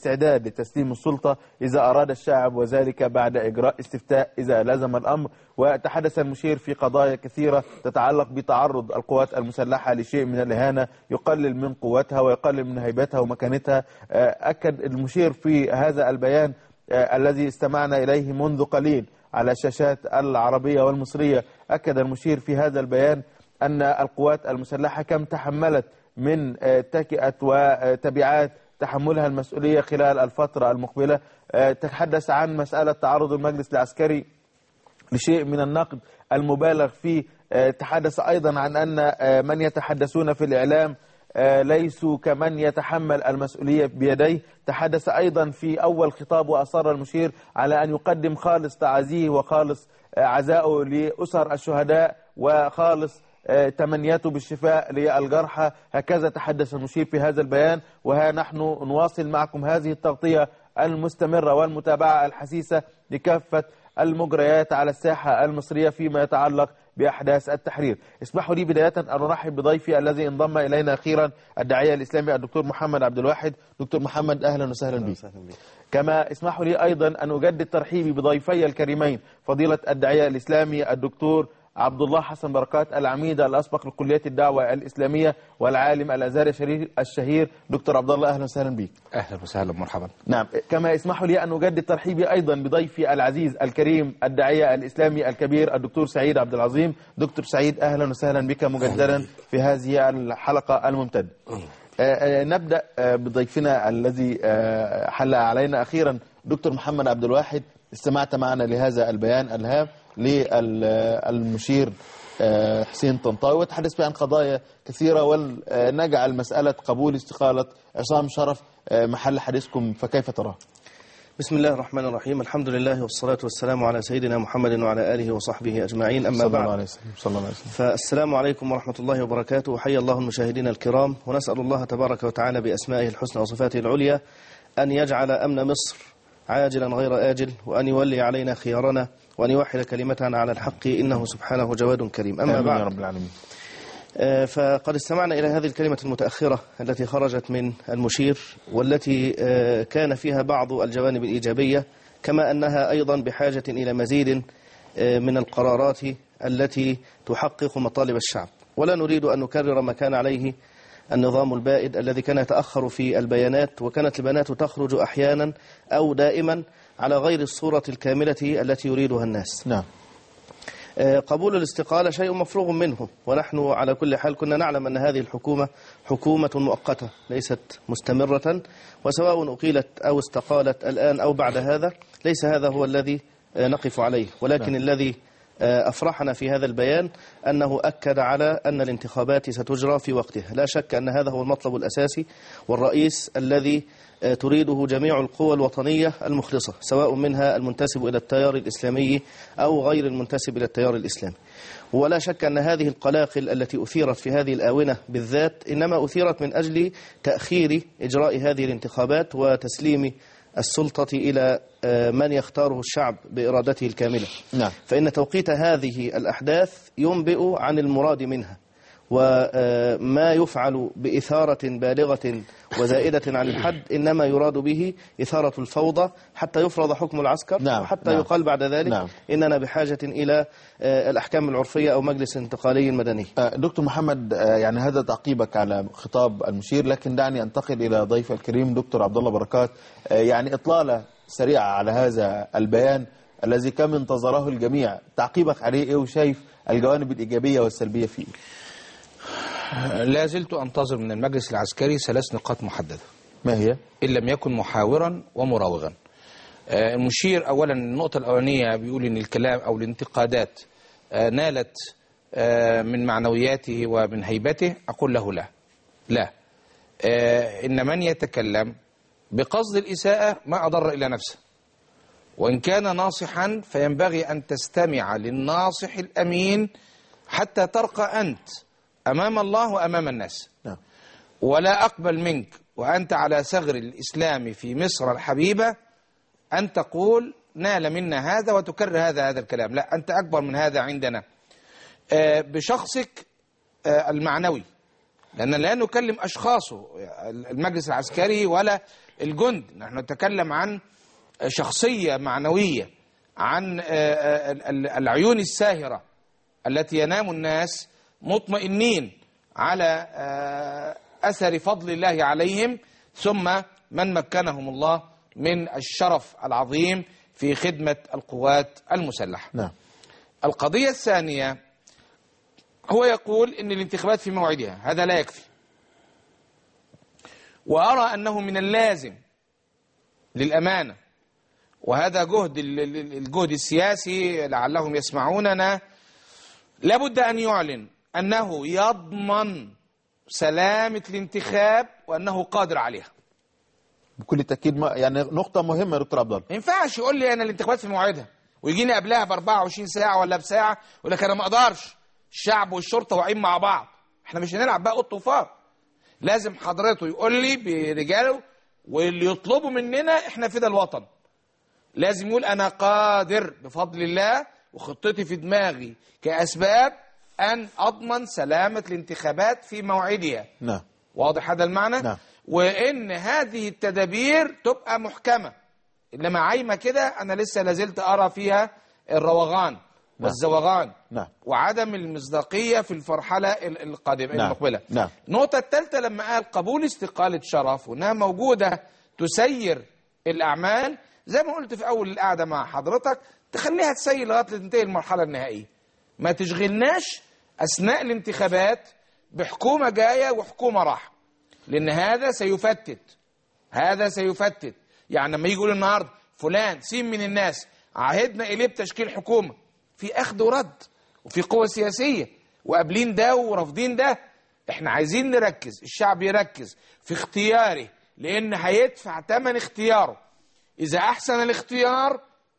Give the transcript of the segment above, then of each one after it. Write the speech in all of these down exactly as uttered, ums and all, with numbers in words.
الاستعداد لتسليم السلطة إذا أراد الشعب، وذلك بعد إجراء استفتاء إذا لزم الأمر. وتحدث المشير في قضايا كثيرة تتعلق بتعرض القوات المسلحة لشيء من الإهانة يقلل من قوتها ويقلل من هيبتها ومكانتها. أكد المشير في هذا البيان الذي استمعنا إليه منذ قليل على الشاشات العربية والمصرية، أكد المشير في هذا البيان أن القوات المسلحة كم تحملت من تكئة وتبعات تحملها المسؤولية خلال الفترة المقبلة. تحدث عن مسألة تعرض المجلس العسكري لشيء من النقد المبالغ فيه. تحدث أيضا عن أن من يتحدثون في الإعلام ليسوا كمن يتحمل المسؤولية بيديه. تحدث أيضا في أول خطاب وأصر المشير على أن يقدم خالص تعازيه وخالص عزائه لأسر الشهداء وخالص تمنياته بالشفاء للجرحى. هكذا تحدث المشير في هذا البيان. وها نحن نواصل معكم هذه التغطية المستمرة والمتابعة الحسيسة لكافة المجريات على الساحة المصرية فيما يتعلق بأحداث التحرير. اسمحوا لي بداية أن أرحب بضيفي الذي انضم إلينا أخيرا، الداعية الإسلامي الدكتور محمد عبد الواحد. دكتور محمد أهلا وسهلا بك. كما اسمحوا لي أيضا أن أجدد ترحيبي بضيفي الكريمين، فضيلة الداعية الإسلامي الدكتور عبد الله حسن بركات، العميد الأسبق لكلية الدعوة الإسلامية والعالم الأزهري الشهير. دكتور عبد الله أهلا وسهلا بك. أهلا وسهلا مرحبا. نعم، كما اسمحوا لي أن أجدد ترحيبي أيضا بضيفي العزيز الكريم الداعية الإسلامي الكبير الدكتور سعيد عبد العظيم. دكتور سعيد أهلا وسهلا بك مجددا في هذه الحلقة الممتدة. نبدأ بضيفنا الذي حل علينا أخيرا، دكتور محمد عبد الواحد. استمعت معنا لهذا البيان الهام للمشير حسين طنطاوي، وتحدث عن قضايا كثيرة، ونجعل مسألة قبول استقالة عصام شرف محل حديثكم، فكيف تراه؟ بسم الله الرحمن الرحيم، الحمد لله والصلاة والسلام على سيدنا محمد وعلى آله وصحبه أجمعين، أما بعد. عليه صلى الله عليه وسلم. فالسلام عليكم ورحمة الله وبركاته، وحيا الله المشاهدين الكرام، ونسأل الله تبارك وتعالى بأسمائه الحسنى وصفاته العليا أن يجعل أمن مصر عاجلا غير آجل، وأن يولي علينا خيارنا، وأن يوحد كلمتنا على الحق، إنه سبحانه جواد كريم. أما بعد، يا رب العالمين. فقد استمعنا إلى هذه الكلمة المتأخرة التي خرجت من المشير، والتي كان فيها بعض الجوانب الإيجابية، كما أنها أيضا بحاجة إلى مزيد من القرارات التي تحقق مطالب الشعب. ولا نريد أن نكرر ما كان عليه النظام البائد الذي كان يتأخر في البيانات، وكانت البيانات تخرج أحيانا أو دائما على غير الصورة الكاملة التي يريدها الناس. نعم. قبول الاستقالة شيء مفروغ منه، ونحن على كل حال كنا نعلم أن هذه الحكومة حكومة مؤقتة ليست مستمرة، وسواء أقيلت أو استقالت الآن أو بعد هذا ليس هذا هو الذي نقف عليه. ولكن نعم. الذي أفرحنا في هذا البيان أنه أكد على أن الانتخابات ستجرى في وقتها. لا شك أن هذا هو المطلب الأساسي والرئيس الذي تريده جميع القوى الوطنية المخلصة، سواء منها المنتسب إلى التيار الإسلامي أو غير المنتسب إلى التيار الإسلامي. ولا شك أن هذه القلاقل التي أثيرت في هذه الآونة بالذات إنما أثيرت من أجل تأخير إجراء هذه الانتخابات وتسليم السلطة إلى من يختاره الشعب بإرادته الكاملة. نعم. فإن توقيت هذه الأحداث ينبئ عن المراد منها، وما يفعل بإثارة بالغة وزائدة عن الحد إنما يراد به إثارة الفوضى حتى يفرض حكم العسكر. نعم. وحتى نعم. يقال بعد ذلك نعم. إننا بحاجة إلى الأحكام العرفية أو مجلس انتقالي مدني. دكتور محمد، يعني هذا تعقيبك على خطاب المشير، لكن دعني أنتقل إلى ضيف الكريم دكتور عبد الله بركات. يعني إطلالة سريعة على هذا البيان الذي كم انتظره الجميع، تعقيبك عليه إيه، وشايف الجوانب الإيجابية والسلبية فيه؟ لا زلت أنتظر من المجلس العسكري ثلاث نقاط محددة. ما هي؟ إن لم يكن محاورا ومراوغا. المشير أولا النقطة الأولانية بيقول إن الكلام أو الانتقادات نالت من معنوياته ومن هيبته. أقول له لا لا إن من يتكلم بقصد الإساءة ما أضر إلى نفسه، وإن كان ناصحا فينبغي أن تستمع للناصح الأمين حتى ترقى أنت أمام الله وأمام الناس. نعم. ولا أقبل منك وأنت على ثغر الإسلام في مصر الحبيبة أن تقول نال منا هذا وتكرر هذا هذا الكلام. لا، أنت أكبر من هذا عندنا. بشخصك المعنوي لأن لا نكلم أشخاصه المجلس العسكري ولا الجند، نحن نتكلم عن شخصية معنوية، عن العيون الساهرة التي ينام الناس مطمئنين على أثر فضل الله عليهم، ثم من مكنهم الله من الشرف العظيم في خدمة القوات المسلحة. نعم. القضية الثانية، هو يقول إن الانتخابات في موعدها، هذا لا يكفي، وأرى أنه من اللازم للأمانة، وهذا جهد الجهد السياسي لعلهم يسمعوننا، لابد أن يعلن أنه يضمن سلامة الانتخاب وأنه قادر عليها بكل تأكيد. ما يعني نقطة مهمة يا دكتور عبد الله. ما ينفعش يقول لي أنا الانتخابات في موعدها ويجيني قبلها ب أربعة وعشرين ساعة ولا بساعة يقول لك أنا ما أقدرش، الشعب والشرطة واقعين مع بعض، احنا مش هنلعب بقى قط وفار. لازم حضرته يقول لي برجاله واللي يطلبوا مننا احنا فدا الوطن، لازم يقول أنا قادر بفضل الله وخطتي في دماغي كأسباب أن أضمن سلامة الانتخابات في موعدها. نعم. واضح هذا المعنى؟ نعم. وإن هذه التدابير تبقى محكمة، إنما عايمة كده أنا لسه لازلت أرى فيها الروغان نعم. والزوغان نعم. وعدم المصداقية في المرحلة القادمة. نعم. المقبلة. نعم. النقطة الثالثة لما قال قبول استقالة شرف وأنها موجودة تسير الأعمال، زي ما قلت في أول القعدة مع حضرتك، تخليها تسير لغاية تنتهي المرحلة النهائية، ما تشغلناش أثناء الانتخابات بحكومة جاية وحكومة راح، لأن هذا سيفتت هذا سيفتت يعني لما يجي يقول النهارده فلان سين من الناس عهدنا إليه بتشكيل حكومة، في أخذ ورد وفي قوة سياسية وقابلين ده ورافضين ده. احنا عايزين نركز، الشعب يركز في اختياره، لأن هيدفع ثمن اختياره. إذا أحسن الاختيار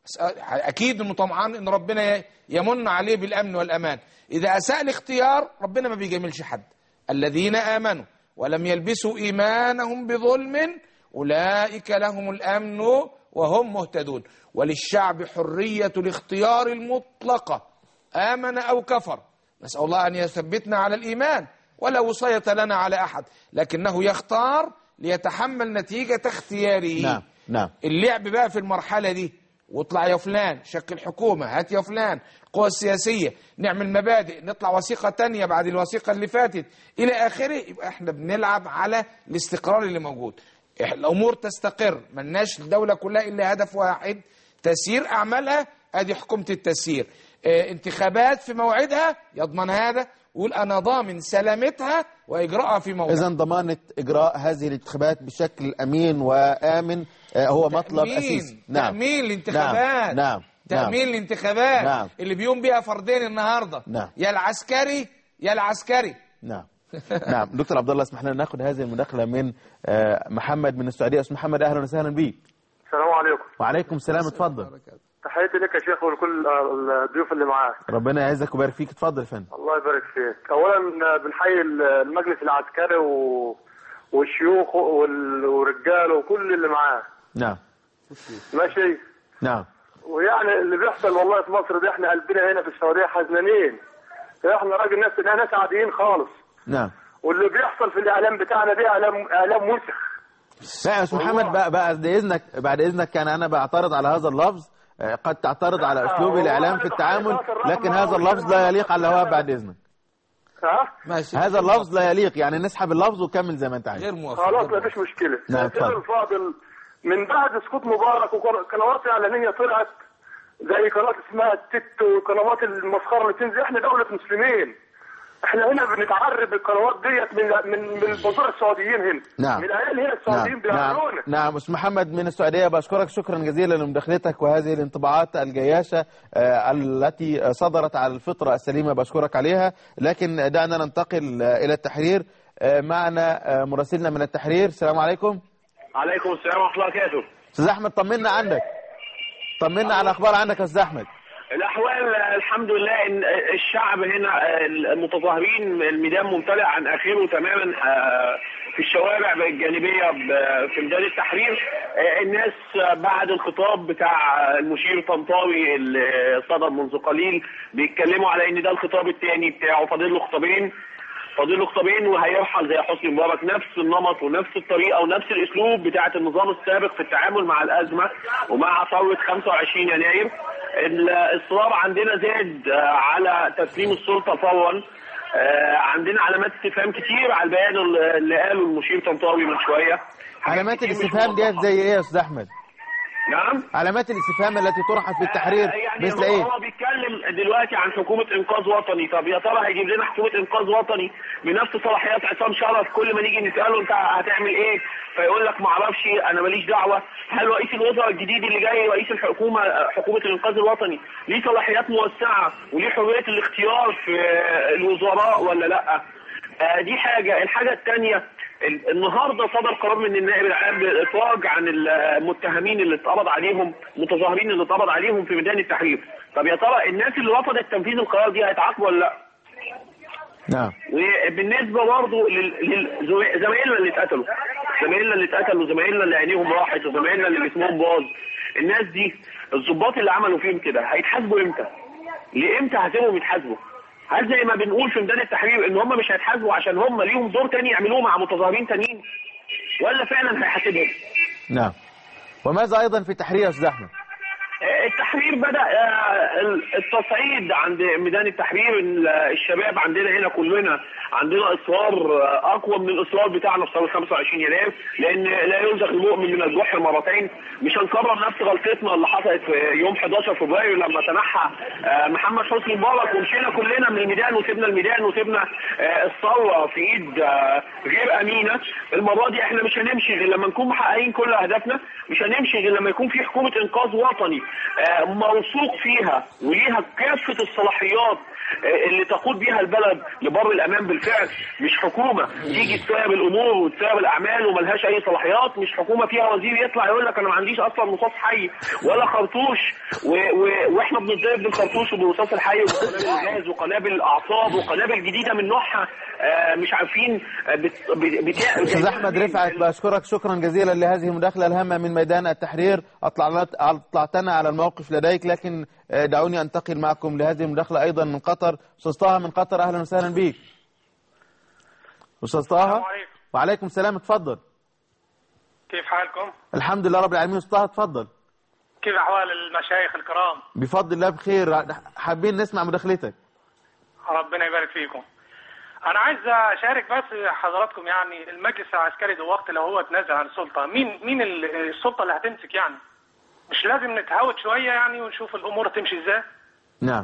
أكيد إنه طمعان إن ربنا يمن عليه بالأمن والأمان، إذا أساء الاختيار ربنا ما بيجاملش حد. الذين آمنوا ولم يلبسوا إيمانهم بظلم أولئك لهم الأمن وهم مهتدون. وللشعب حرية الاختيار المطلقة، آمن أو كفر. نسأل الله أن يثبتنا على الإيمان، ولا وصية لنا على أحد، لكنه يختار ليتحمل نتيجة اختياره. نعم. نعم. اللعب بقى في المرحلة دي، واطلع يا فلان شكل حكومة، هات يا فلان القوى السياسية، نعمل مبادئ، نطلع وثيقة تانية بعد الوثيقة اللي فاتت إلى آخره، يبقى احنا بنلعب على الاستقرار اللي موجود. الأمور تستقر، ملناش الدولة كلها إلا هدف واحد، تسيير أعمالها، أدي حكومة التسيير. اه انتخابات في موعدها يضمن هذا، ويقول أنا ضامن سلامتها وإجراءها في موعدها. إذن ضمانة إجراء هذه الانتخابات بشكل أمين وآمن هو مطلب تأمين أساسي. نعم. تأمين الانتخابات. نعم. نعم. تأمين الانتخابات. نعم. اللي بيقوم بيها فردين النهارده. نعم. يا العسكري يا العسكري. نعم. نعم. دكتور عبد الله، اسمح لنا ناخذ هذه المداخلة من محمد من السعودية. أستاذ محمد أهلا وسهلا بك. السلام عليكم. وعليكم السلام، اتفضل. تحياتي لك يا شيخ ولكل الضيوف اللي معاك. ربنا يعزك ويبارك فيك، اتفضل يا فندم. الله يبارك فيك. اولا بنحيي المجلس العسكري و... والشيوخ والرجال وكل اللي معاه. نعم. ماشي. نعم. ويعني اللي بيحصل والله في مصر ده احنا قلبنا هنا في السعوديه حزنانين. احنا راجل ناس ناس عاديين خالص. نعم. واللي بيحصل في الاعلام بتاعنا ده اعلام اعلام وسخ. لا يا استاذ محمد، بعد اذنك بعد اذنك كان انا بعترض على هذا اللفظ. قد تعترض على اسلوب الاعلام في التعامل، لكن هذا اللفظ لا يليق على الهواء. بعد اذنك. ها؟ ماشي. هذا اللفظ لا يليق، يعني نسحب اللفظ وكمل زي ما انت عايز. غير موافق. خلاص ما فيش مشكله. نعم. الفاضل من بعد سقوط مبارك وقنوات اعلاميه طلعت زي قناه اسمها التت وقنوات المسخره اللي بتنزل، احنا دوله مسلمين. احنا هنا بنتعرب القنوات ديت من من من البذور السعوديين هنا. نعم. من العيال هنا السعوديين بيعملونا. نعم. نعم. استاذ محمد من السعوديه، بشكرك شكرا جزيلا لمداخلتك وهذه الانطباعات الجياشه آه التي صدرت على الفطره السليمه، بشكرك عليها. لكن دعنا ننتقل آه الى التحرير. آه معنا آه مراسلنا من التحرير. السلام عليكم. عليكم السلام ورحمه الله وبركاته. استاذ احمد، طمنا عنك، طمنا على الاخبار عندك يا استاذ احمد. الأحوال الحمد لله، إن الشعب هنا المتظاهرين الميدان ممتلئ عن آخره تماما في الشوارع الجانبية في ميدان التحرير. الناس بعد الخطاب بتاع المشير طنطاوي اللي صدر منذ قليل بيتكلموا على إن ده الخطاب الثاني بتاعه، فاضل له خطابين. فاضل له خطابين وهيرحل زي حسني مبارك، نفس النمط ونفس الطريقه ونفس الاسلوب بتاعه النظام السابق في التعامل مع الازمه ومع ثوره خمسة وعشرين يناير. الاصرار عندنا زاد على تسليم السلطه فورا. عندنا علامات استفهام كتير على البيان اللي قاله المشير طنطاوي من شويه. علامات الاستفهام ديت زي ايه يا استاذ احمد؟ نعم، علامات الاستفهام التي طرحت في التحرير يعني مثل ايه؟ هو بيتكلم دلوقتي عن حكومه انقاذ وطني، طب يا ترى هيجيب لنا حكومه انقاذ وطني بنفس صلاحيات عصام شرف؟ كل ما نيجي نساله انت هتعمل ايه فيقول لك ما اعرفش انا ماليش دعوه. هل رئيس الوزراء الجديد اللي جاي رئيس الحكومه حكومه الانقاذ الوطني ليه صلاحيات موسعه وليه حريه الاختيار في الوزراء ولا لا؟ آه دي حاجه. الحاجه الثانيه، النهارده صدر قرار من النائب العام بالافراج عن المتهمين اللي اتقبض عليهم، متظاهرين اللي اتقبض عليهم في ميدان التحرير. طب يا ترى الناس اللي رفضت تنفيذ القرار دي هيتعاقبوا ولا لا؟ نعم. وبالنسبه برضه لزمايلنا اللي اتقتلوا، زمايلنا اللي اتقتلوا، زمايلنا اللي عينيهم راحت، وزمايلنا اللي جسمهم باظ، الناس دي الضباط اللي عملوا فيهم كده هيتحاسبوا امتى؟ لامتى هسيبهم يتحاسبوا؟ هل زي ما بنقول في ميدان التحرير ان هم مش هيتحاسبوا عشان هم ليهم دور تاني يعملوه مع متظاهرين تانيين؟ ولا فعلا هيحاسبهم؟ نعم. وماذا ايضا في التحرير يا استاذ احمد؟ التحرير بدأ التصعيد عند ميدان التحرير. الشباب عندنا هنا كلنا عندنا إصرار أقوى من الإصرار بتاعنا في ثورة خمسة وعشرين يناير، لأن لا يلزق المؤمن من الجحر مرتين. مش هنكرر نفس غلطتنا اللي حصلت في يوم حداشر فبراير لما تنحى محمد حسني مبارك ومشينا كلنا من الميدان وسيبنا الميدان وسيبنا الثورة في إيد غير أمينة. المرة دي إحنا مش هنمشي غير لما نكون محققين كل أهدافنا، مش هنمشي غير لما يكون في حكومة إنقاذ وطني موثوق فيها وليها كافة الصلاحيات اللي تقود بيها البلد لبر الأمان بالفعل. مش حكومة تيجي تسايب الأمور وتسايب الأعمال وملهاش أي صلاحيات. مش حكومة فيها وزير يطلع يقول لك أنا ما عنديش أصلا رصاص حي ولا خرطوش و... و... وإحنا بنضرب بالخرطوش وبالرصاص الحي وقنابل الغاز وقنابل الأعصاب وقنابل جديدة من نوعها مش عارفين بت... أستاذ أحمد رفعت، بشكرك شكرا جزيلا لهذه المداخلة الهامة من ميدان التحرير. أطلعتنا على الموقف لديك، لكن دعوني أنتقل معكم لهذه المداخلة أيضا من قطر. أستاذ طه من قطر، أهلا وسهلا بك. أستاذ طه. وعليكم السلام، اتفضل. كيف حالكم؟ الحمد لله رب العالمين. أستاذ طه اتفضل. كيف أحوال المشايخ الكرام؟ بفضل الله بخير، حابين نسمع مداخلتك. ربنا يبارك فيكم. أنا عايز أشارك بس حضراتكم، يعني المجلس العسكري دلوقتي لو هو تنازل عن السلطة، مين مين السلطة اللي هتمسك؟ يعني مش لازم نتهاوت شوية يعني ونشوف الأمور تمشي إزاي؟ نعم.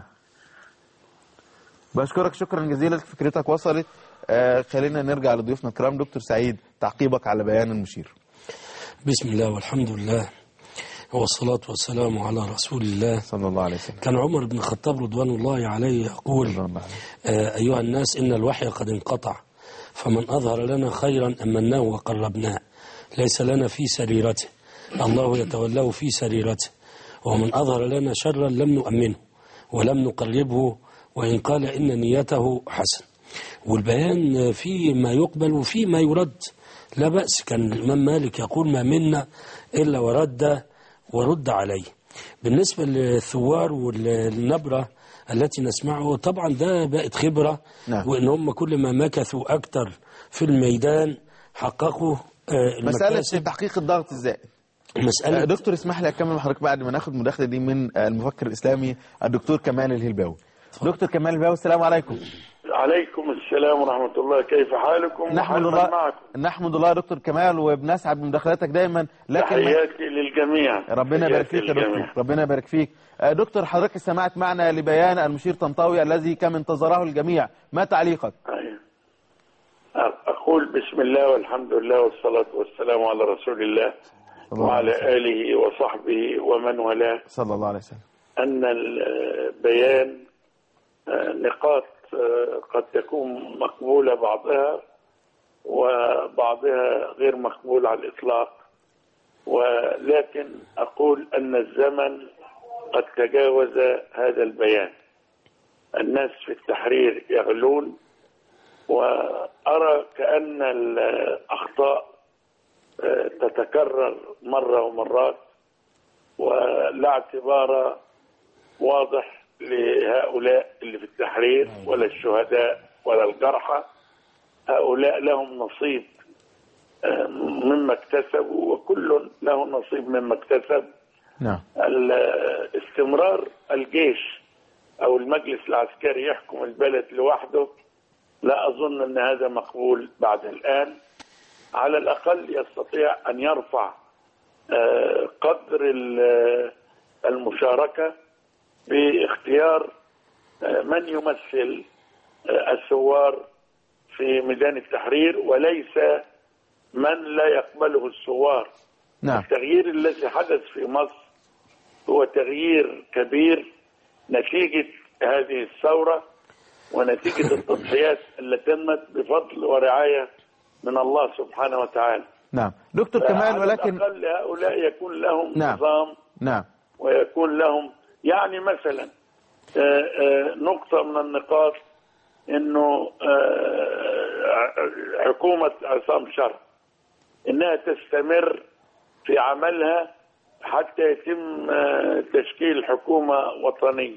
بشكرك شكرا جزيلا، فكرتك وصلت. آه خلينا نرجع لضيوفنا الكرام. دكتور سعيد، تعقيبك على بيان المشير. بسم الله والحمد لله والصلاة والسلام على رسول الله صلى الله عليه وسلم. كان عمر بن الخطاب رضوان الله عليه يقول: آه أيها الناس، إن الوحي قد انقطع، فمن أظهر لنا خيرا أمناه وقربناه، ليس لنا في سريرته، الله يتولاه في سريرته، ومن أظهر لنا شرا لم نؤمنه ولم نقربه وإن قال إن نيته حسن. والبيان فيه ما يقبل وفيه ما يرد، لا بأس. كان الإمام مالك يقول: ما منا إلا ورد ورد عليه. بالنسبة للثوار والنبرة التي نسمعه، طبعا ده بقت خبرة. نعم. وإن هم كل ما مكثوا أكتر في الميدان حققوا مسألة تحقيق الضغط الزائد. مسألة دكتور اسمح لي أكمل مع حضرتك بعد ما ناخد مداخلة دي من المفكر الإسلامي الدكتور كمال الهلباوي. دكتور كمال الهلباوي، السلام عليكم. عليكم السلام ورحمة الله، كيف حالكم؟ نحمد الله معكم. نحمد الله يا دكتور كمال، وبنسعد بمداخلاتك دايما. لكن تحياتي للجميع. ربنا يبارك فيك يا دكتور، ربنا يبارك فيك. دكتور حضرتك استمعت معنا لبيان المشير طنطاوي الذي كم انتظره الجميع، ما تعليقك؟ أيوة. أقول بسم الله والحمد لله والصلاة والسلام على رسول الله وعلى آله وصحبه ومن والاه صلى الله عليه وسلم. أن البيان نقاط قد تكون مقبولة بعضها وبعضها غير مقبول على الإطلاق، ولكن أقول أن الزمن قد تجاوز هذا البيان. الناس في التحرير يغلون، وأرى كأن الأخطاء تتكرر مرة ومرات، ولا اعتبار واضح لهؤلاء اللي في التحرير ولا الشهداء ولا الجرحى هؤلاء لهم نصيب مما اكتسبوا، وكل له نصيب مما اكتسب. نعم. استمرار الجيش أو المجلس العسكري يحكم البلد لوحده لا أظن أن هذا مقبول بعد الآن. على الأقل يستطيع أن يرفع قدر المشاركة باختيار من يمثل الثوار في ميدان التحرير، وليس من لا يقبله الثوار. نعم. التغيير الذي حدث في مصر هو تغيير كبير نتيجة هذه الثورة ونتيجة التضحيات التي تمت بفضل ورعاية من الله سبحانه وتعالى. نعم دكتور كمال، ولكن على الأقل هؤلاء يكون لهم نعم. نظام نعم. ويكون لهم يعني مثلا نقطة من النقاط انه حكومة عصام شرف انها تستمر في عملها حتى يتم تشكيل حكومة وطنية.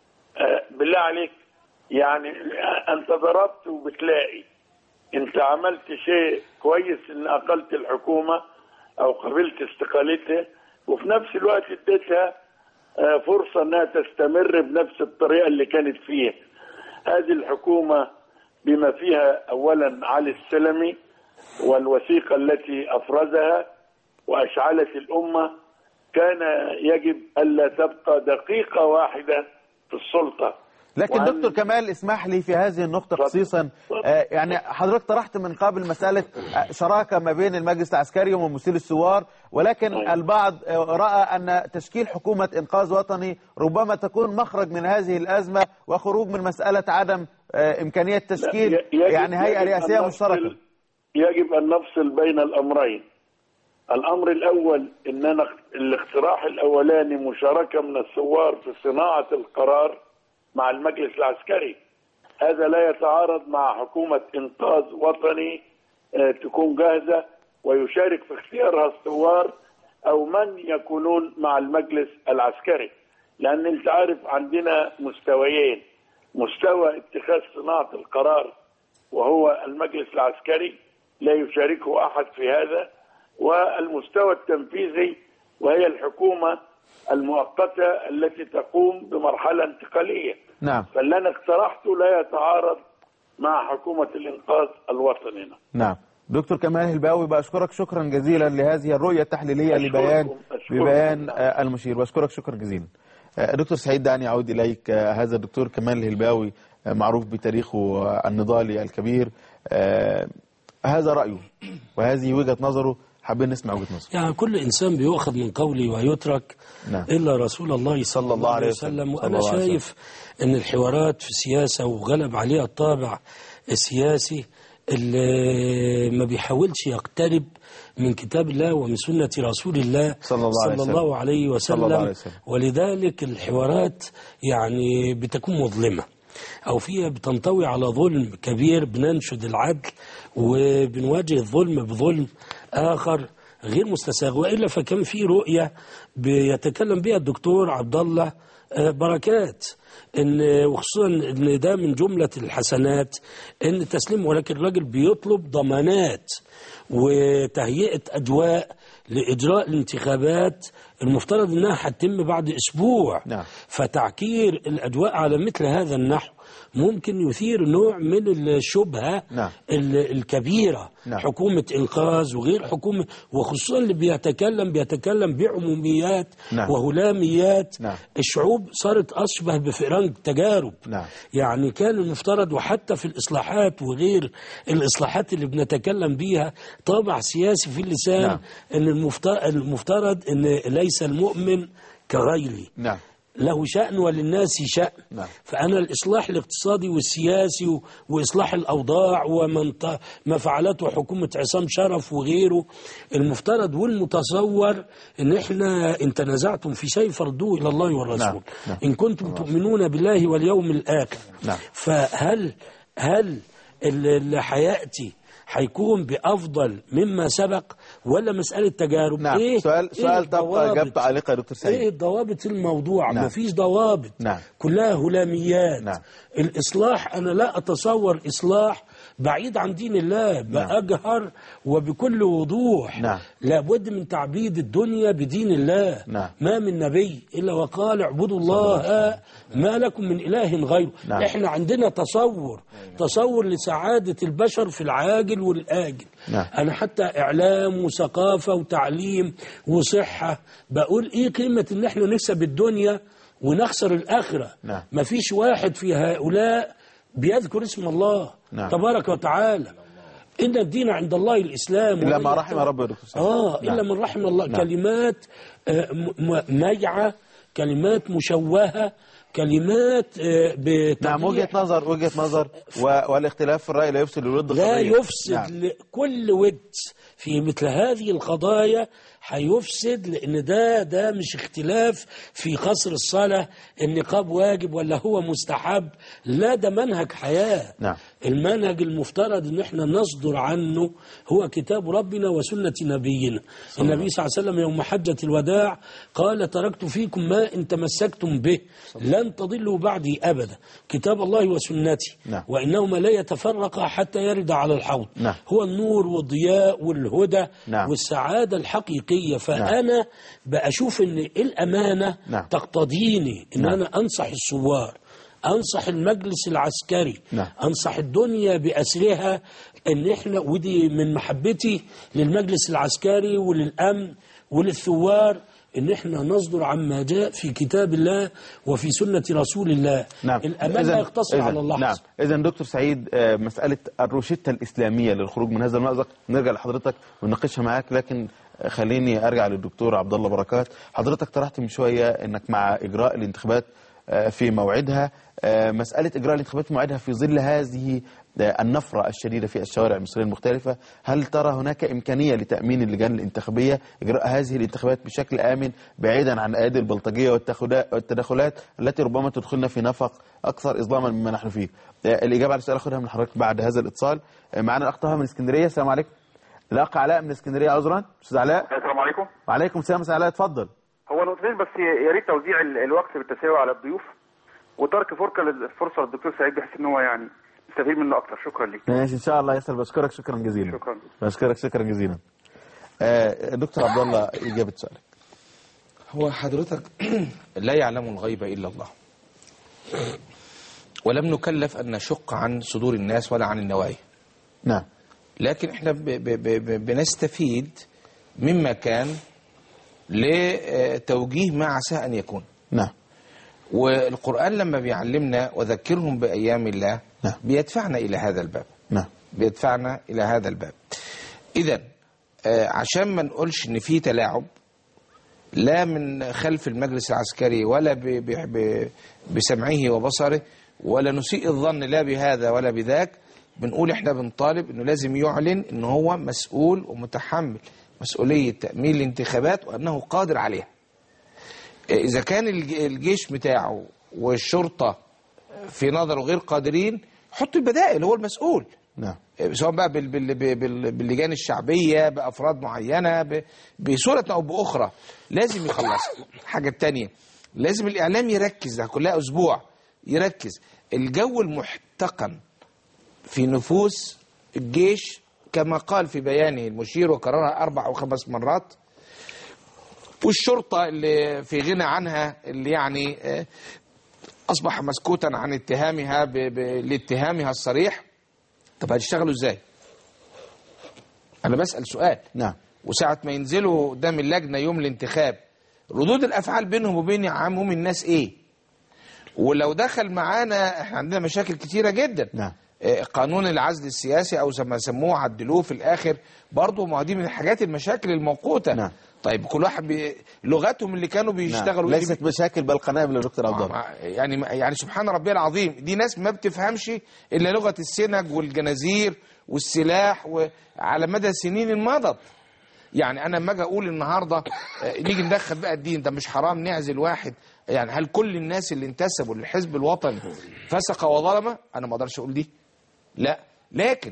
بالله عليك يعني انت ضربت وبتلاقي انت عملت شيء كويس ان اقلت الحكومة او قبلت استقالتها، وفي نفس الوقت اديتها فرصة انها تستمر بنفس الطريقة اللي كانت فيها. هذه الحكومة بما فيها اولا علي السلمي والوثيقة التي افرزها واشعلت الامة، كان يجب الا تبقى دقيقة واحدة في السلطة. لكن دكتور كمال اسمح لي في هذه النقطة خصيصا، آه يعني حضرتك طرحت من قبل مسألة شراكة ما بين المجلس العسكري وممثلي الثوار، ولكن أي. البعض رأى أن تشكيل حكومة إنقاذ وطني ربما تكون مخرج من هذه الأزمة وخروج من مسألة عدم آه إمكانية تشكيل يعني هيئة رئاسية مشتركة. يجب أن نفصل بين الأمرين. الأمر الأول أننا الاقتراح الأولاني مشاركة من الثوار في صناعة القرار مع المجلس العسكري، هذا لا يتعارض مع حكومة إنقاذ وطني تكون جاهزة ويشارك في اختيارها الثوار أو من يكونون مع المجلس العسكري. لأن أنت عارف عندنا مستويين، مستوى اتخاذ صناعة القرار وهو المجلس العسكري لا يشاركه أحد في هذا، والمستوى التنفيذي وهي الحكومة المؤقتة التي تقوم بمرحلة انتقالية. نعم. فاللي أنا اقترحته لا يتعارض مع حكومة الإنقاذ الوطني. نعم. دكتور كمال الهلباوي بشكرك شكرا جزيلا لهذه الرؤية التحليلية لبيان ببيان المشير، بشكرك شكرا جزيلا. دكتور سعيد دعني أعود إليك. هذا الدكتور كمال الهلباوي معروف بتاريخه النضالي الكبير، هذا رأيه وهذه وجهة نظره، حابين نسمع وجهة نظره. يعني كل إنسان بيؤخذ من قولي ويترك. نعم. إلا رسول الله صلى الله عليه وسلم. وأنا شايف أن الحوارات في السياسة وغلب عليها الطابع السياسي اللي ما بيحاولش يقترب من كتاب الله ومن سنة رسول الله صلى الله, صلى الله عليه وسلم, الله عليه وسلم. ولذلك الحوارات يعني بتكون مظلمة أو فيها بتنطوي على ظلم كبير. بننشد العدل وبنواجه الظلم بظلم آخر غير مستساغ، وإلا فكان في رؤية بيتكلم بها الدكتور عبد الله بركات، إن وخصوصا إن ده من جملة الحسنات إن تسليم، ولكن الراجل بيطلب ضمانات وتهيئة أجواء لإجراء الانتخابات المفترض أنها هتتم بعد أسبوع. نعم. فتعكير الأجواء على مثل هذا النحو ممكن يثير نوع من الشبهة. نعم. الكبيرة. نعم. حكومة إنقاذ وغير حكومة، وخصوصا اللي بيتكلم بيتكلم بعموميات. نعم. وهلاميات. نعم. الشعوب صارت أشبه بفئران تجارب. نعم. يعني كان المفترض، وحتى في الإصلاحات وغير الإصلاحات اللي بنتكلم بيها، طابع سياسي في اللسان. نعم. إن المفترض إن ليس المؤمن كغيري. نعم. له شأن وللناس شأن. نعم. فأنا الإصلاح الاقتصادي والسياسي وإصلاح الأوضاع ومن ما فعلته حكومة عصام شرف وغيره، المفترض والمتصور إن إحنا إن تنازعتم في شيء فردوه إلى الله والرسول. نعم. نعم. إن كنتم تؤمنون بالله واليوم الآخر. نعم. فهل هل اللي هيأتي هيكون بأفضل مما سبق ولا مسألة تجارب؟ نعم. إيه سؤال سؤال إيه تبقى إجابته عالقة يا دكتور سعيد. إيه ضوابط الموضوع؟ نعم. مفيش ضوابط. نعم. كلها هلاميات. نعم. الإصلاح أنا لا أتصور إصلاح بعيد عن دين الله بأجهر وبكل وضوح. نعم. لابد من تعبيد الدنيا بدين الله. نعم. ما من نبي إلا وقال اعبدوا الله ما لكم من إله غيره. نعم. احنا عندنا تصور تصور لسعادة البشر في العاجل والآجل. نعم. أنا حتى إعلام وثقافة وتعليم وصحة بقول إيه قيمة إن احنا نكسب الدنيا ونخسر الآخرة. نعم. مفيش واحد في هؤلاء بيذكر اسم الله. نعم. تبارك وتعالى. إن الدين عند الله الإسلام إلا ما رحم ربي يا دكتور. آه نعم. إلا من رحم الله. نعم. كلمات ميعة، كلمات مشوهة، كلمات بتضيع. نعم. وجهة نظر وجهة نظر والاختلاف في الرأي لا يفسد للود لا قضية. يفسد. نعم. كل ود في مثل هذه القضايا هيفسد، لأن ده ده مش اختلاف في قصر الصلاة النقاب واجب ولا هو مستحب، لا ده منهج حياة. نعم. المنهج المفترض ان احنا نصدر عنه هو كتاب ربنا وسنة نبينا. النبي صلى الله عليه وسلم يوم حجة الوداع قال تركت فيكم ما ان تمسكتم به لن تضلوا بعدي أبدا، كتاب الله وسنتي. نعم. وإنهما لا يتفرقا حتى يرد على الحوض. نعم. هو النور والضياء والهدى. نعم. والسعادة الحقيقية. فأنا بأشوف ان الأمانة نعم. تقتضيني ان نعم. أنا أنصح الثوار، أنصح المجلس العسكري. نعم. أنصح الدنيا بأسرها، إن إحنا ودي من محبتي للمجلس العسكري وللأمن وللثوار، إن إحنا نصدر عما جاء في كتاب الله وفي سنة رسول الله. نعم. الأمان لا يقتصر على اللحظة. نعم. إذن دكتور سعيد، مسألة الروشتة الإسلامية للخروج من هذا المأزق نرجع لحضرتك ونناقشها معاك، لكن خليني أرجع للدكتور عبد الله بركات. حضرتك طرحت من شوية إنك مع إجراء الانتخابات في موعدها. مسألة إجراء الانتخابات في موعدها في ظل هذه النفرة الشديدة في الشوارع المصرية المختلفة، هل ترى هناك إمكانية لتأمين اللجان الانتخابية إجراء هذه الانتخابات بشكل آمن بعيدا عن أيادي البلطجية والتدخلات التي ربما تدخلنا في نفق أكثر إظلاما مما نحن فيه؟ الإجابة على السؤال أخذها من حضرتك بعد هذا الاتصال. معنا الأخ طه من اسكندرية. السلام عليكم. الأخ علاء من اسكندرية. عذرا أستاذ علاء. السلام عليكم. وعليكم السلام أستاذ علاء، اتفضل. هو نقطتين بس، يا ريت توزيع الوقت بالتساوي على الضيوف وترك فرصه فرصه للدكتور سعيد بحيث ان هو يعني يستفيد منه اكثر. شكرا لك. ماشي ان شاء الله يسأل. بشكرك شكرا جزيلا. شكرا. بشكرك شكرا جزيلا. آه دكتور عبد الله، اجابه سؤالك. هو حضرتك لا يعلم الغيب الا الله، ولم نكلف ان نشق عن صدور الناس ولا عن النوايا. نعم. لكن احنا ب ب ب بنستفيد مما كان لتوجيه ما عسى ان يكون. نعم. والقرآن لما بيعلمنا وذكرهم بأيام الله، نعم. بيدفعنا إلى هذا الباب. نعم. بيدفعنا إلى هذا الباب. إذن آه عشان ما نقولش إن في تلاعب لا من خلف المجلس العسكري ولا ب ب ب بسمعه وبصره، ولا نسيء الظن لا بهذا ولا بذاك، بنقول إحنا بنطالب إنه لازم يعلن إنه هو مسؤول ومتحمل مسؤولية تأمين الانتخابات وأنه قادر عليها. إذا كان الجيش بتاعه والشرطة في نظره غير قادرين، حط البدائل، هو المسؤول. نعم. سواء بقى باللجان الشعبية بأفراد معينة بصورة أو بأخرى، لازم يخلصها. حاجة تانية، لازم الإعلام يركز، ده كلها أسبوع يركز. الجو المحتقن في نفوس الجيش كما قال في بيانه المشير وكررها أربع أو خمس مرات، والشرطة اللي في غنى عنها، اللي يعني أصبح مسكوتا عن اتهامها لاتهامها الصريح. طب هتشتغلوا ازاي؟ أنا بسأل سؤال. نعم. وساعة ما ينزلوا قدام اللجنة يوم الانتخاب، ردود الأفعال بينهم وبين عامهم الناس إيه؟ ولو دخل معانا، احنا عندنا مشاكل كتيرة جدا. نعم. قانون العزل السياسي أو زي ما سموه عدلوه في الآخر، برضه ما دي من الحاجات المشاكل الموقوتة. نعم. طيب كل واحد بي... لغتهم اللي كانوا بيشتغلوا. نعم. ليست مشاكل بل قنابل يا دكتور عبد الله. يعني يعني سبحان ربي العظيم، دي ناس ما بتفهمش الا لغه السنج والجنازير والسلاح وعلى مدى سنين مضت. يعني انا لما اجي اقول النهارده نيجي ندخل بقى الدين، ده مش حرام نعزل واحد؟ يعني هل كل الناس اللي انتسبوا للحزب الوطني فسق وظلمه؟ انا ما اقدرش اقول دي، لا. لكن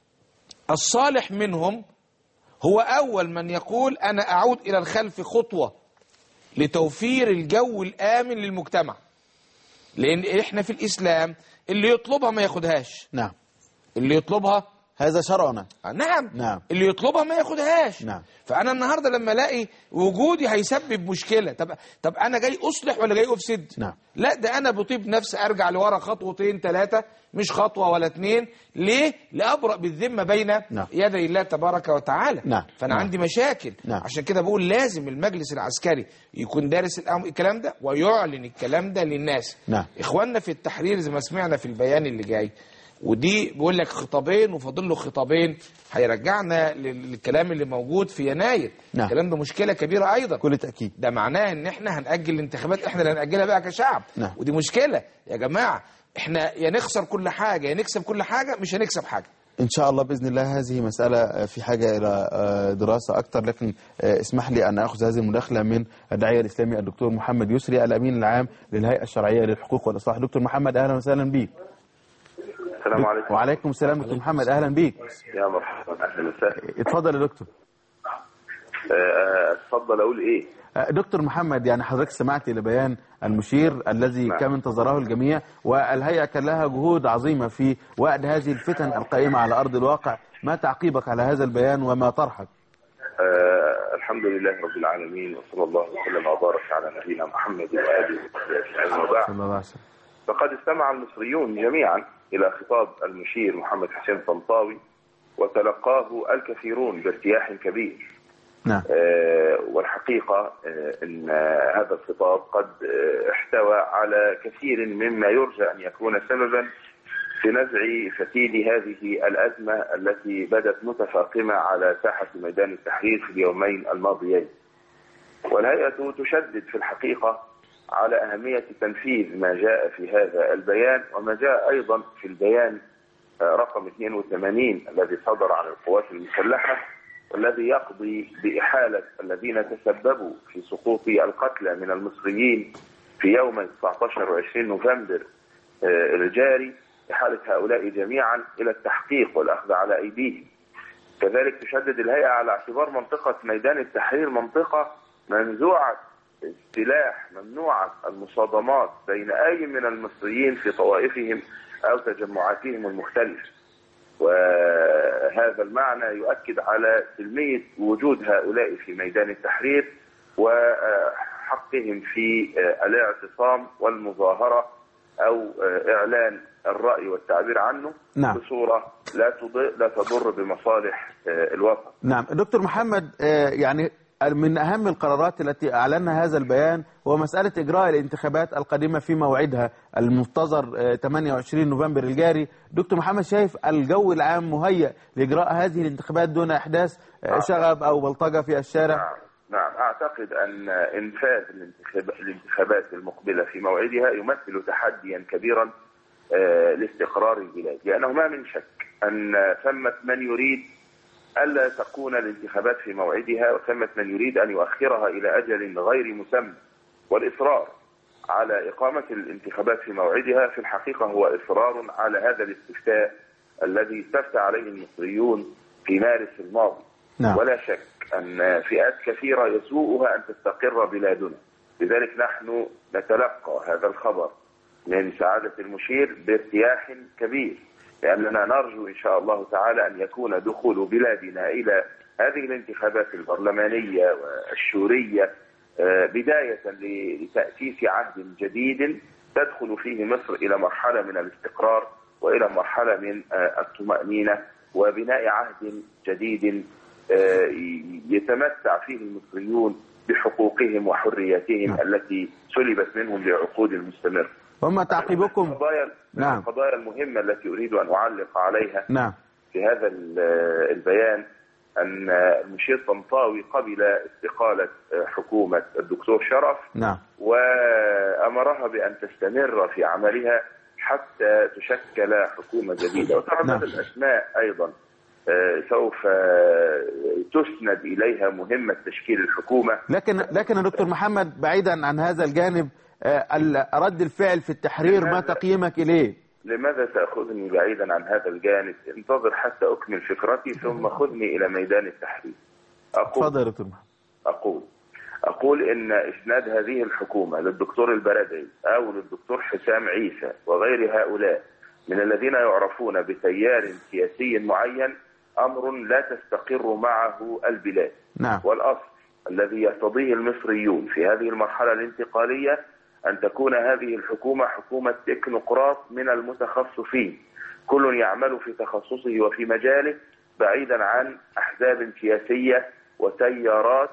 الصالح منهم هو أول من يقول أنا أعود إلى الخلف خطوة لتوفير الجو الآمن للمجتمع، لأن إحنا في الإسلام اللي يطلبها ما ياخدهاش. نعم. اللي يطلبها هذا شرعنا. نعم. نعم. اللي يطلبها ما ياخدهاش. نعم. فانا النهارده لما الاقي وجودي هيسبب مشكله، طب طب انا جاي اصلح ولا جاي افسد؟ نعم. لا، ده انا بطيب نفسي ارجع لورا خطوتين ثلاثه، مش خطوه ولا اتنين. ليه؟ لابرأ بالذمه بين نعم. يدي الله تبارك وتعالى. نعم. فانا نعم. عندي مشاكل. نعم. عشان كده بقول لازم المجلس العسكري يكون دارس الكلام ده ويعلن الكلام ده للناس. نعم. اخواننا في التحرير زي ما سمعنا في البيان اللي جاي، ودي بيقول لك خطابين وفاضل له خطابين، هيرجعنا للكلام اللي موجود في يناير. نعم. الكلام ده مشكله كبيره ايضا. كل تاكيد. ده معناه ان احنا هنأجل الانتخابات، احنا اللي هنأجلها بقى كشعب. نعم. ودي مشكله يا جماعه، احنا يا نخسر كل حاجه يا نكسب كل حاجه، مش هنكسب حاجه. إن شاء الله بإذن الله. هذه مسألة في حاجة إلى دراسة أكثر، لكن اسمح لي أن أخذ هذه المداخلة من الداعية الإسلامي الدكتور محمد يسري الأمين العام للهيئة الشرعية للحقوق والإصلاح. دكتور محمد أهلا وسهلا بك. السلام عليكم. وعليكم السلام دكتور محمد، أهلا بك. يا مرحبا، أهلا وسهلا. اتفضل يا دكتور. اتفضل. أقول إيه؟ دكتور محمد، يعني حضرتك سمعت لبيان المشير الذي نعم. كان انتظره الجميع، والهيئة كان لها جهود عظيمة في وقت هذه الفتن القائمة على أرض الواقع. ما تعقيبك على هذا البيان وما طرحك؟ آه الحمد لله رب العالمين، وصلى الله وسلم وبارك على نبينا محمد وآله وصحبه أجمعين، وبعد. فقد استمع المصريون جميعا إلى خطاب المشير محمد حسين طنطاوي، وتلقاه الكثيرون بارتياح كبير. نعم. آه والحقيقة آه أن آه هذا الخطاب قد آه احتوى على كثير مما يرجى أن يكون سببا في نزع فتيل هذه الأزمة التي بدت متفاقمة على ساحة ميدان التحرير في اليومين الماضيين. والهيئة تشدد في الحقيقة على أهمية تنفيذ ما جاء في هذا البيان، وما جاء أيضا في البيان آه رقم اثنين وثمانين الذي صدر عن القوات المسلحة، والذي يقضي بإحالة الذين تسببوا في سقوط القتلى من المصريين في يوم تسعة عشر وعشرين نوفمبر الجاري، إحالة هؤلاء جميعا إلى التحقيق والأخذ على أيديهم. كذلك تشدد الهيئة على اعتبار منطقة ميدان التحرير منطقة منزوعة السلاح، ممنوعة المصادمات بين أي من المصريين في طوائفهم أو تجمعاتهم المختلفة. وهذا المعنى يؤكد على سلمية وجود هؤلاء في ميدان التحرير وحقهم في الاعتصام والمظاهرة أو إعلان الرأي والتعبير عنه. نعم. بصورة لا تضر, لا تضر بمصالح الوطن. نعم. دكتور محمد، يعني من أهم القرارات التي أعلنها هذا البيان هو مسألة إجراء الانتخابات القادمة في موعدها المنتظر ثمانية وعشرين نوفمبر الجاري. دكتور محمد، شايف الجو العام مهيأ لإجراء هذه الانتخابات دون إحداث شغب أو بلطجة في الشارع؟ نعم. نعم. أعتقد أن إنفاذ الانتخابات المقبلة في موعدها يمثل تحديا كبيرا لاستقرار البلاد، لأنه ما من شك أن ثمة من يريد ألا تكون الانتخابات في موعدها، وثمة من يريد أن يؤخرها إلى أجل غير مسمى. والإصرار على إقامة الانتخابات في موعدها في الحقيقة هو إصرار على هذا الاستفتاء الذي استفتى عليه المصريون في مارس الماضي. نعم. ولا شك أن فئات كثيرة يسوءها أن تستقر بلادنا، لذلك نحن نتلقى هذا الخبر من سعادة المشير بارتياح كبير، لأننا نرجو إن شاء الله تعالى أن يكون دخول بلادنا إلى هذه الانتخابات البرلمانية والشورية بداية لتأسيس عهد جديد تدخل فيه مصر إلى مرحلة من الاستقرار وإلى مرحلة من الطمأنينة وبناء عهد جديد يتمتع فيه المصريون بحقوقهم وحرياتهم التي سلبت منهم لعقود مستمرة. وما تعقيبكم؟ القضايا نعم. القضايا المهمة التي أريد أن أعلق عليها نعم. في هذا البيان أن المشير طنطاوي قبل استقالة حكومة الدكتور شرف نعم. وأمرها بأن تستمر في عملها حتى تشكل حكومة جديدة، وتعدد نعم. الأسماء أيضا سوف تسند إليها مهمة تشكيل الحكومة. لكن لكن يا دكتور محمد، بعيدا عن هذا الجانب، رد الفعل في التحرير ما تقييمك إليه؟ لماذا تأخذني بعيدا عن هذا الجانب؟ انتظر حتى أكمل فكرتي ثم خذني إلى ميدان التحرير. أقول تفضل يا دكتور محمد. أقول أقول إن إسناد هذه الحكومة للدكتور البرادعي أو للدكتور حسام عيسى وغير هؤلاء من الذين يعرفون بتيار سياسي معين أمر لا تستقر معه البلاد. نعم. والأصل الذي يرتضيه المصريون في هذه المرحلة الانتقالية أن تكون هذه الحكومة حكومة تكنوقراط من المتخصصين، كل يعمل في تخصصه وفي مجاله بعيدا عن أحزاب سياسية وتيارات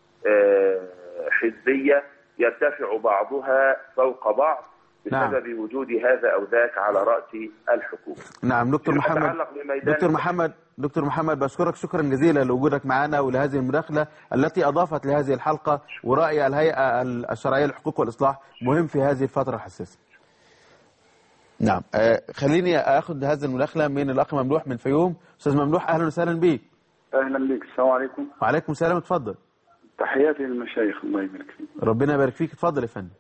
حزبية يرتفع بعضها فوق بعض بسبب نعم. وجود هذا أو ذاك على رأس الحكومة. نعم دكتور محمد دكتور محمد دكتور محمد بشكرك شكرا جزيلا لوجودك معنا ولهذه المداخلة التي أضافت لهذه الحلقة، ورأي الهيئة الشرعية للحقوق والإصلاح مهم في هذه الفترة الحساسة. نعم آه خليني أخذ هذه المداخلة من الأخ ممدوح من الفيوم. أستاذ ممدوح أهلا وسهلا بك. أهلا بك. السلام عليكم. وعليكم السلام. اتفضل. تحياتي للمشايخ الله يبارك فيك. ربنا يبارك فيك. اتفضل يا فندم.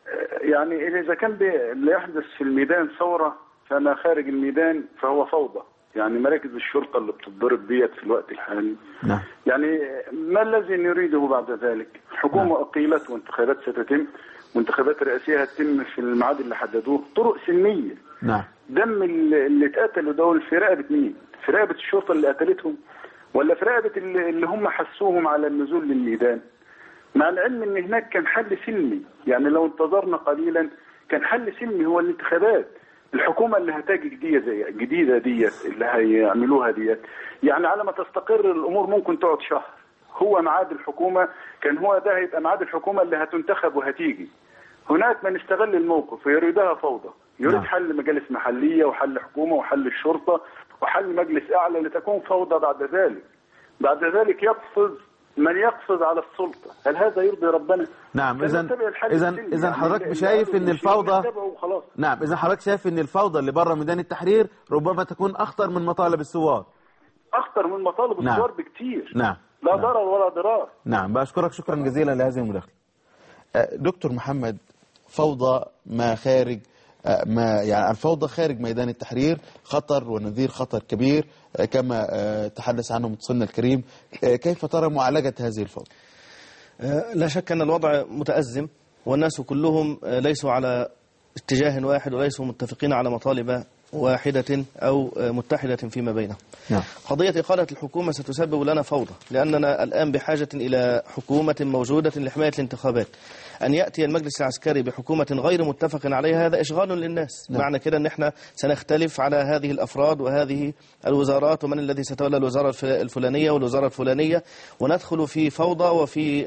يعني إذا كان اللي يحدث في الميدان ثورة فما خارج الميدان فهو فوضى، يعني مراكز الشرطة اللي بتتضرب ديت في الوقت الحالي. نعم. يعني ما الذي نريده بعد ذلك؟ حكومة نعم. أقيلت وانتخابات ستتم وانتخابات رئاسية هتتم في الميعاد اللي حددوه، طرق سلمية. نعم. دم اللي اتقتلوا دول في رقبة مين؟ في رقبة الشرطة اللي قتلتهم ولا في رقبة اللي هم حسوهم على النزول للميدان؟ مع العلم ان هناك كان حل سلمي، يعني لو انتظرنا قليلا كان حل سلمي هو الانتخابات. الحكومة اللي هتاجي جديدة زي جديدة ديت اللي هيعملوها ديت، يعني على ما تستقر الامور ممكن تقعد شهر. هو ميعاد الحكومة كان هو ده هيبقى ميعاد الحكومة اللي هتنتخب وهتيجي. هناك من استغل الموقف ويريدها فوضى، يريد حل مجالس محلية وحل حكومة وحل الشرطة وحل مجلس اعلى لتكون فوضى بعد ذلك. بعد ذلك يقفز من يقفز على السلطة. هل هذا يرضي ربنا؟ نعم. إذا إذا إذا حضرتك شايف إن الفوضى نعم إذا حضرتك شايف إن الفوضى اللي بره ميدان التحرير ربما تكون أخطر من مطالب الثوار. أخطر من مطالب نعم. الثوار بكتير. نعم. لا نعم. ضرر ولا ضرار. نعم بشكرك شكرا جزيلا لهذه المداخلة. دكتور محمد، فوضى ما خارج ما يعني الفوضى خارج ميدان التحرير خطر ونذير خطر كبير كما تحدث عنه متصلنا الكريم. كيف ترى معالجة هذه الفوضى؟ لا شك أن الوضع متأزم والناس كلهم ليسوا على اتجاه واحد وليسوا متفقين على مطالب واحدة أو متحدة فيما بينهم. نعم. قضية إقالة الحكومة ستسبب لنا فوضى لأننا الآن بحاجة إلى حكومة موجودة لحماية الانتخابات. أن يأتي المجلس العسكري بحكومة غير متفق عليها هذا إشغال للناس. نعم. معنى كده أن احنا سنختلف على هذه الأفراد وهذه الوزارات ومن الذي ستولى الوزارة الفلانية والوزارة الفلانية، وندخل في فوضى وفي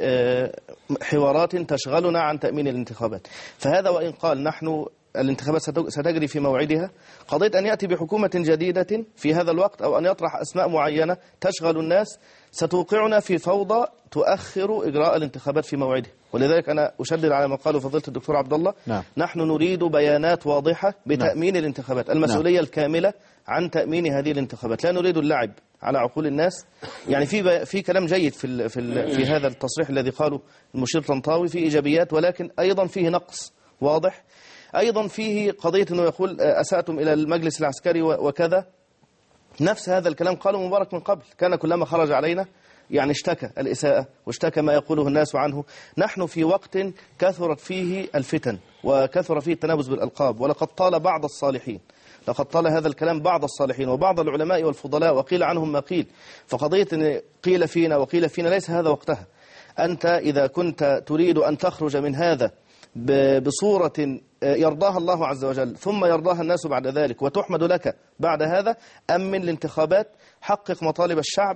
حوارات تشغلنا عن تأمين الانتخابات. فهذا وإن قال نحن الانتخابات ستجري في موعدها، قضية أن يأتي بحكومة جديدة في هذا الوقت أو أن يطرح أسماء معينة تشغل الناس ستوقعنا في فوضى تؤخر إجراء الانتخابات في موعدها. ولذلك أنا أشدد على ما قاله فضيلة الدكتور عبد الله. نعم. نحن نريد بيانات واضحة بتأمين نعم. الانتخابات، المسؤولية نعم. الكاملة عن تأمين هذه الانتخابات. لا نريد اللعب على عقول الناس. يعني في في كلام جيد في ال في, ال في هذا التصريح الذي قاله المشير طنطاوي، في إيجابيات ولكن أيضا فيه نقص واضح. أيضا فيه قضية أنه يقول أسأتم إلى المجلس العسكري وكذا. نفس هذا الكلام قاله مبارك من قبل، كان كلما خرج علينا يعني اشتكى الإساءة واشتكى ما يقوله الناس عنه. نحن في وقت كثرت فيه الفتن وكثر فيه التنابز بالألقاب، ولقد طال بعض الصالحين لقد طال هذا الكلام بعض الصالحين وبعض العلماء والفضلاء وقيل عنهم ما قيل. فقضية أن قيل فينا وقيل فينا ليس هذا وقتها. أنت إذا كنت تريد أن تخرج من هذا بصورة يرضاها الله عز وجل ثم يرضاها الناس بعد ذلك وتحمد لك بعد هذا، أمن الانتخابات، حقق مطالب الشعب،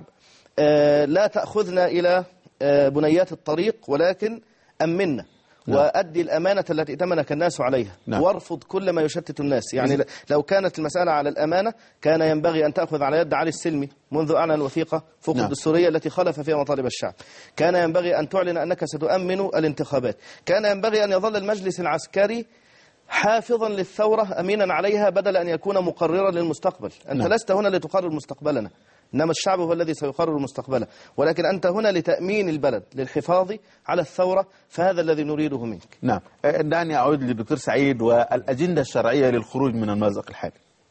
لا تأخذنا إلى بنيات الطريق ولكن أمنا. نعم. وأدي الأمانة التي ائتمنك الناس عليها. نعم. وارفض كل ما يشتت الناس. يعني لو كانت المسألة على الأمانة كان ينبغي أن تأخذ على يد علي السلمي منذ أعلن الوثيقة فوق نعم. الدستورية التي خالف فيها مطالب الشعب. كان ينبغي أن تعلن أنك ستؤمن الانتخابات. كان ينبغي أن يظل المجلس العسكري حافظا للثورة أمينا عليها بدل أن يكون مقررا للمستقبل. أنت نعم. لست هنا لتقرر مستقبلنا، إنما الشعب هو الذي سيقرر مستقبله، ولكن أنت هنا لتأمين البلد للحفاظ على الثورة، فهذا الذي نريده منك. نعم. دعني أعود للدكتور سعيد والأجندة الشرعية للخروج من المأزق الحالي.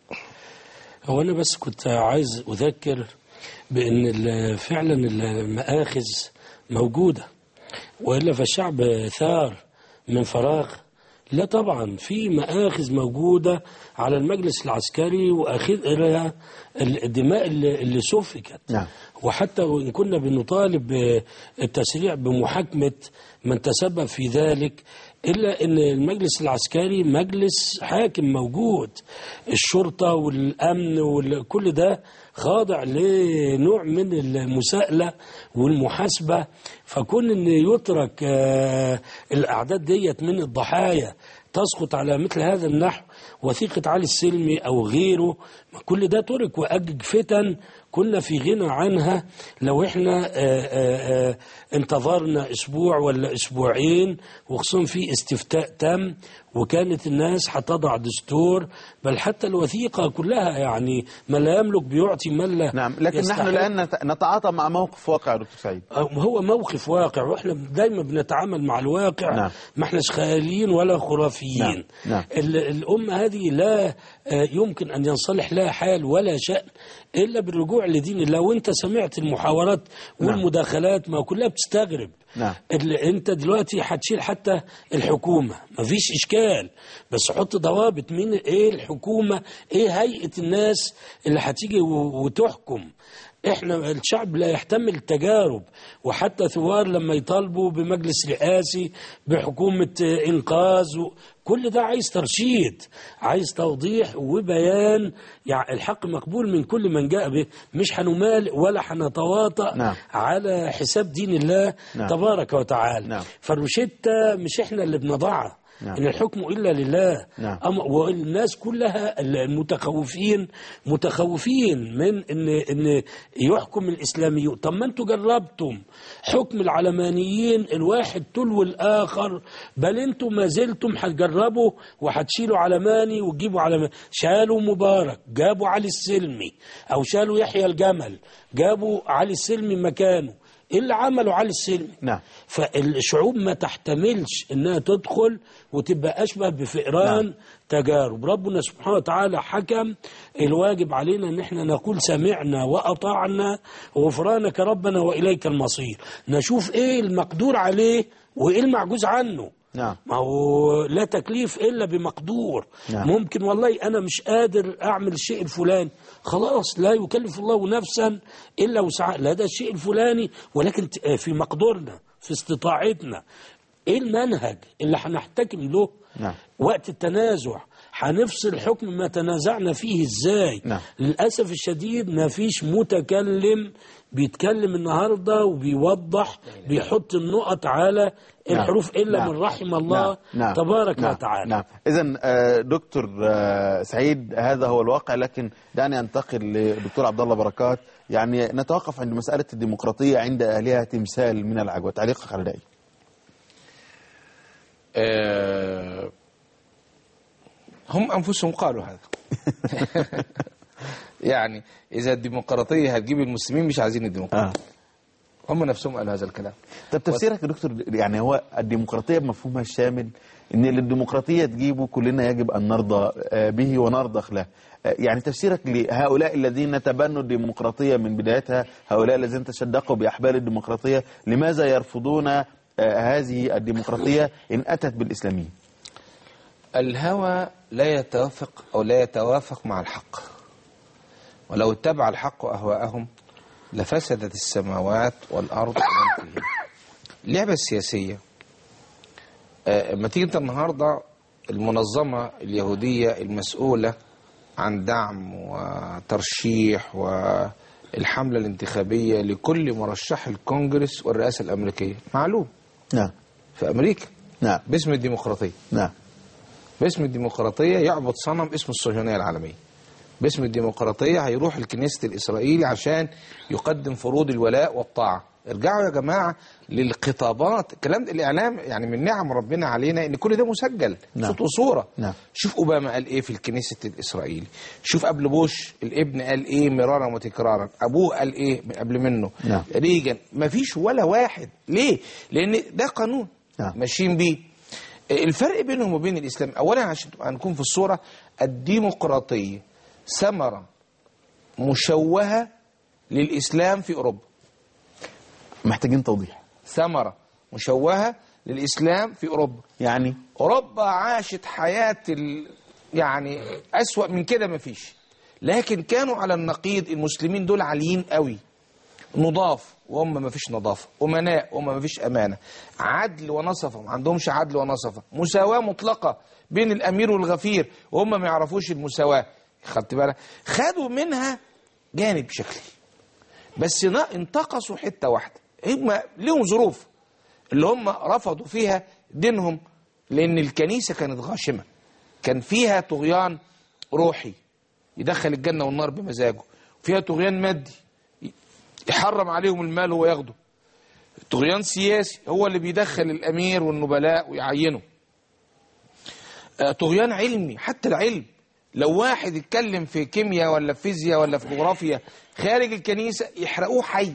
هو أنا بس كنت عايز أذكر بأن فعلا المآخذ موجودة، وإلا فالشعب ثار من فراغ لا طبعا، في مآخذ موجودة على المجلس العسكري وآخرها الدماء اللي, اللي سفكت. نعم. وحتى وإن كنا بنطالب بالتسريع بمحاكمة من تسبب في ذلك، إلا أن المجلس العسكري مجلس حاكم موجود، الشرطة والأمن وكل ده خاضع لنوع من المساءلة والمحاسبة. فكون أن يترك الأعداد ديت من الضحايا تسقط على مثل هذا النحو، وثيقة علي السلمي أو غيره، كل ده ترك وأجج فتن كنا في غنى عنها لو احنا آآ آآ انتظرنا اسبوع ولا اسبوعين، وخصوصا في استفتاء تم وكانت الناس هتضع دستور، بل حتى الوثيقة كلها يعني ما لا يملك بيعطي من لا. نعم، لكن يستحق. نحن الآن نتعاطى مع موقف واقع يا دكتور سعيد. هو موقف واقع، واحنا دايما بنتعامل مع الواقع. نعم. ما احناش خياليين ولا خرافيين. نعم. نعم. الأمة هذه لا يمكن أن ينصلح لها حال ولا شأن إلا بالرجوع لدين الله. وانت سمعت المحاورات والمداخلات ما كلها بتستغرب. نعم. انت دلوقتي هتشيل حتى الحكومة مفيش اشكال، بس حط ضوابط مين ايه الحكومة، ايه هيئة الناس اللي هتيجي وتحكم. احنا الشعب لا يحتمل التجارب، وحتى ثوار لما يطالبوا بمجلس رئاسي بحكومة انقاذ، كل ده عايز ترشيد، عايز توضيح وبيان. يعني الحق مقبول من كل من جاء به، مش هنمال ولا هنتواطأ. نعم. على حساب دين الله. نعم. تبارك وتعالى. نعم. فالروشتة مش احنا اللي بنضعها. نعم. إن الحكم إلا لله. نعم. والناس كلها المتخوفين متخوفين من إن إن يحكم الإسلاميون. طب ما أنتوا جربتم حكم العلمانيين الواحد تلو الآخر، بل أنتوا ما زلتم هتجربوا وهتشيلوا علماني وتجيبوا علماني. شالوا مبارك جابوا علي السلمي، أو شالوا يحيى الجمل جابوا علي السلمي مكانه. إيه اللي عملوا علي السلمي؟ نعم. فالشعوب ما تحتملش انها تدخل وتبقى اشبه بفئران. نعم. تجارب. ربنا سبحانه وتعالى حكم، الواجب علينا ان احنا نقول سمعنا واطعنا غفرانك ربنا واليك المصير. نشوف ايه المقدور عليه وايه المعجوز عنه. نعم. ما هو لا تكليف إلا بمقدور. نعم. ممكن والله أنا مش قادر أعمل الشيء الفلاني، خلاص لا يكلف الله نفسا إلا وسعها، لا ده الشيء الفلاني ولكن في مقدورنا في استطاعتنا. إيه المنهج اللي هنحتكم له؟ نعم. وقت التنازع هنفصل الحكم ما تنازعنا فيه إزاي؟ نعم. للأسف الشديد ما فيش متكلم بيتكلم النهاردة وبيوضح بيحط النقط على الحروف. نعم. إلا. نعم. من رحم الله. نعم. تبارك. نعم. وتعالى. نعم. إذن دكتور سعيد هذا هو الواقع، لكن دعني أنتقل لدكتور عبد الله بركات. يعني نتوقف عند مسألة الديمقراطية عند أهلها تمثال من العجوة، تعليقك على ذلك؟ أه هم أنفسهم قالوا هذا. يعني إذا الديمقراطية هتجيب المسلمين مش عايزين الديمقراطية. آه. هم نفسهم قالوا هذا الكلام. طب تفسيرك يا دكتور، يعني هو الديمقراطية بمفهومها الشامل إن الديمقراطية تجيبه كلنا يجب أن نرضى به ونرضخ له، يعني تفسيرك لهؤلاء الذين تبنوا الديمقراطية من بدايتها، هؤلاء الذين تشدقوا بأحبال الديمقراطية، لماذا يرفضون هذه الديمقراطية إن أتت بالإسلاميين؟ الهوى لا يتوافق أو لا يتوافق مع الحق، ولو اتبع الحق أهواءهم لفسدت السماوات والأرض ومن فيهن. اللعبة السياسية لما تيجي انت النهاردة المنظمة اليهودية المسؤولة عن دعم وترشيح والحملة الانتخابية لكل مرشح الكونجرس والرئاسة الأمريكية معلوم. نعم. في أمريكا. نعم. باسم الديمقراطية. نعم. باسم الديمقراطية يعبد صنم اسم الصهيونية العالمية. باسم الديمقراطية هيروح الكنيسة الإسرائيلي عشان يقدم فروض الولاء والطاعة. ارجعوا يا جماعة للخطابات، الكلام الإعلام يعني من نعم ربنا علينا إن كل ده مسجل. نعم. صوت وصورة. نعم. شوف أوباما قال إيه في الكنيسة الإسرائيلي، شوف قبل بوش الابن قال إيه مرارا وتكرارا، أبوه قال إيه قبل منه. نعم. ريجن، مفيش ولا واحد. ليه؟ لأن ده قانون. نعم. ماشيين بيه. الفرق بينهم وبين الإسلام، أولا عشان نكون في الصورة، الديمقراطية ثمرة مشوهة للإسلام في أوروبا. محتاجين توضيح. ثمرة مشوهة للإسلام في أوروبا. يعني أوروبا عاشت حياة ال... يعني أسوأ من كده مفيش، لكن كانوا على النقيض. المسلمين دول عاليين قوي، نضاف وهم ما فيش نظافة، أمناء وهم ما فيش أمانة، عدل ونصفة ما عندهمش عدل ونصفة، مساواة مطلقة بين الأمير والغفير وهم ما يعرفوش المساواة. خدت بالك؟ خدوا منها جانب شكلي، بس انتقصوا حتة واحدة. هم لهم ظروف اللي هم رفضوا فيها دينهم، لأن الكنيسة كانت غاشمة، كان فيها طغيان روحي يدخل الجنة والنار بمزاجه، فيها طغيان مادي يحرم عليهم المال وهو ياخده، طغيان سياسي هو اللي بيدخل الأمير والنبلاء ويعينه، طغيان علمي. حتى العلم لو واحد اتكلم في كيمياء ولا في فيزياء ولا في جغرافيا خارج الكنيسة يحرقوه حي،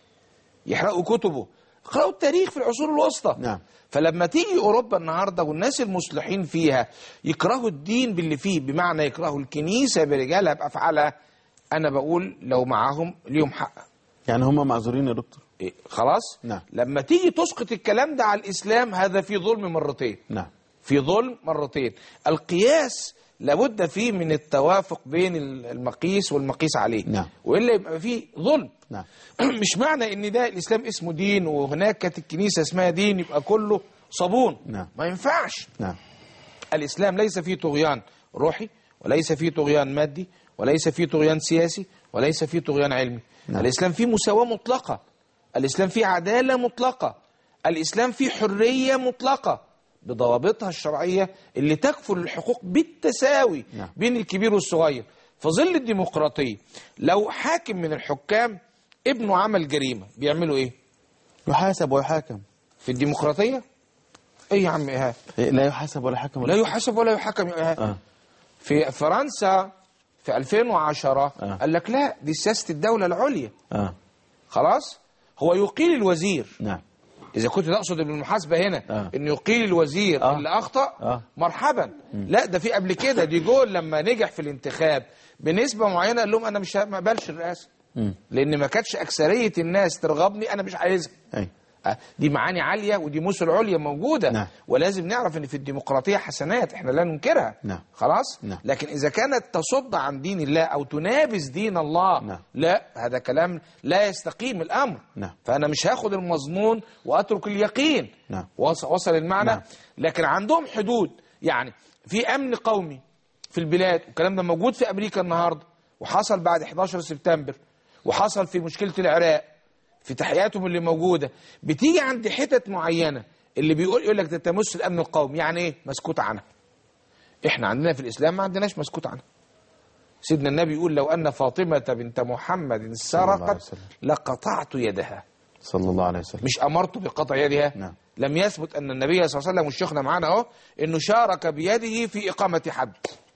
يحرقوا كتبه. اقرأوا التاريخ في العصور الوسطى. نعم. فلما تيجي أوروبا النهاردة والناس المصلحين فيها يكرهوا الدين باللي فيه، بمعنى يكرهوا الكنيسة برجالها بأفعالها، أنا بقول لو معاهم ليهم حق. يعني هم معذورين يا دكتور؟ إيه خلاص. نعم. لما تيجي تسقط الكلام ده على الإسلام، هذا في ظلم مرتين. نعم. في ظلم مرتين. القياس لابد فيه من التوافق بين المقيس والمقيس عليه. نعم. وإلا يبقى فيه ظلم. نعم. مش معنى ان ده الإسلام اسمه دين وهناك كانت الكنيسة اسمها دين يبقى كله صابون. نعم. ما ينفعش. نعم. الإسلام ليس فيه طغيان روحي، وليس فيه طغيان مادي، وليس فيه طغيان سياسي، وليس فيه طغيان علمي. نعم. الإسلام فيه مساواة مطلقة، الإسلام فيه عدالة مطلقة، الإسلام فيه حرية مطلقة بضوابطها الشرعية اللي تكفل الحقوق بالتساوي. نعم. بين الكبير والصغير. في ظل الديمقراطية لو حاكم من الحكام ابنه عمل جريمة بيعملوا ايه؟ يحاسب ويحاكم. في الديمقراطية ايه يا عم ايهاب؟ إيه لا يحاسب ولا يحكم؟ لا يحاسب ولا يحكم يا ايهاب. آه. في فرنسا في ألفين وعشرة آه. قال لك لا دي سياسة الدولة العليا. آه. خلاص هو يقيل الوزير. نعم. إذا كنت تقصد بالمحاسبة هنا آه. إنه يقيل الوزير آه. اللي أخطأ آه. مرحبا. م. لا ده في قبل كده دي جول لما نجح في الانتخاب بنسبة معينة قال لهم أنا مش ما اقبلش الرئاسة لأن ما كانتش أكثرية الناس ترغبني، أنا مش عايزها. آه. دي معاني عالية ودي مثل عليا موجودة. نعم. ولازم نعرف إن في الديمقراطية حسنات إحنا لا ننكرها. نعم. خلاص. نعم. لكن إذا كانت تصد عن دين الله أو تنابز دين الله. نعم. لا هذا كلام لا يستقيم الأمر. نعم. فأنا مش هاخد المظنون وأترك اليقين. نعم. وصل المعنى. نعم. لكن عندهم حدود، يعني في أمن قومي في البلاد، والكلام ده موجود في أمريكا النهاردة وحصل بعد إحداشر سبتمبر وحصل في مشكلة العراق في تحياتهم اللي موجودة. بتيجي عند حتت معينة اللي بيقول يقول لك ده تمس الأمن القومي، يعني إيه؟ مسكوت عنها. إحنا عندنا في الإسلام ما عندناش مسكوت عنها. سيدنا النبي يقول لو أن فاطمة بنت محمد سرقت لقطعت يدها صلى الله عليه وسلم. مش أمرت بقطع يدها. نعم. لم يثبت أن النبي صلى الله عليه وسلم والشيخنا معانا أهو إنه شارك بيده في إقامة حد.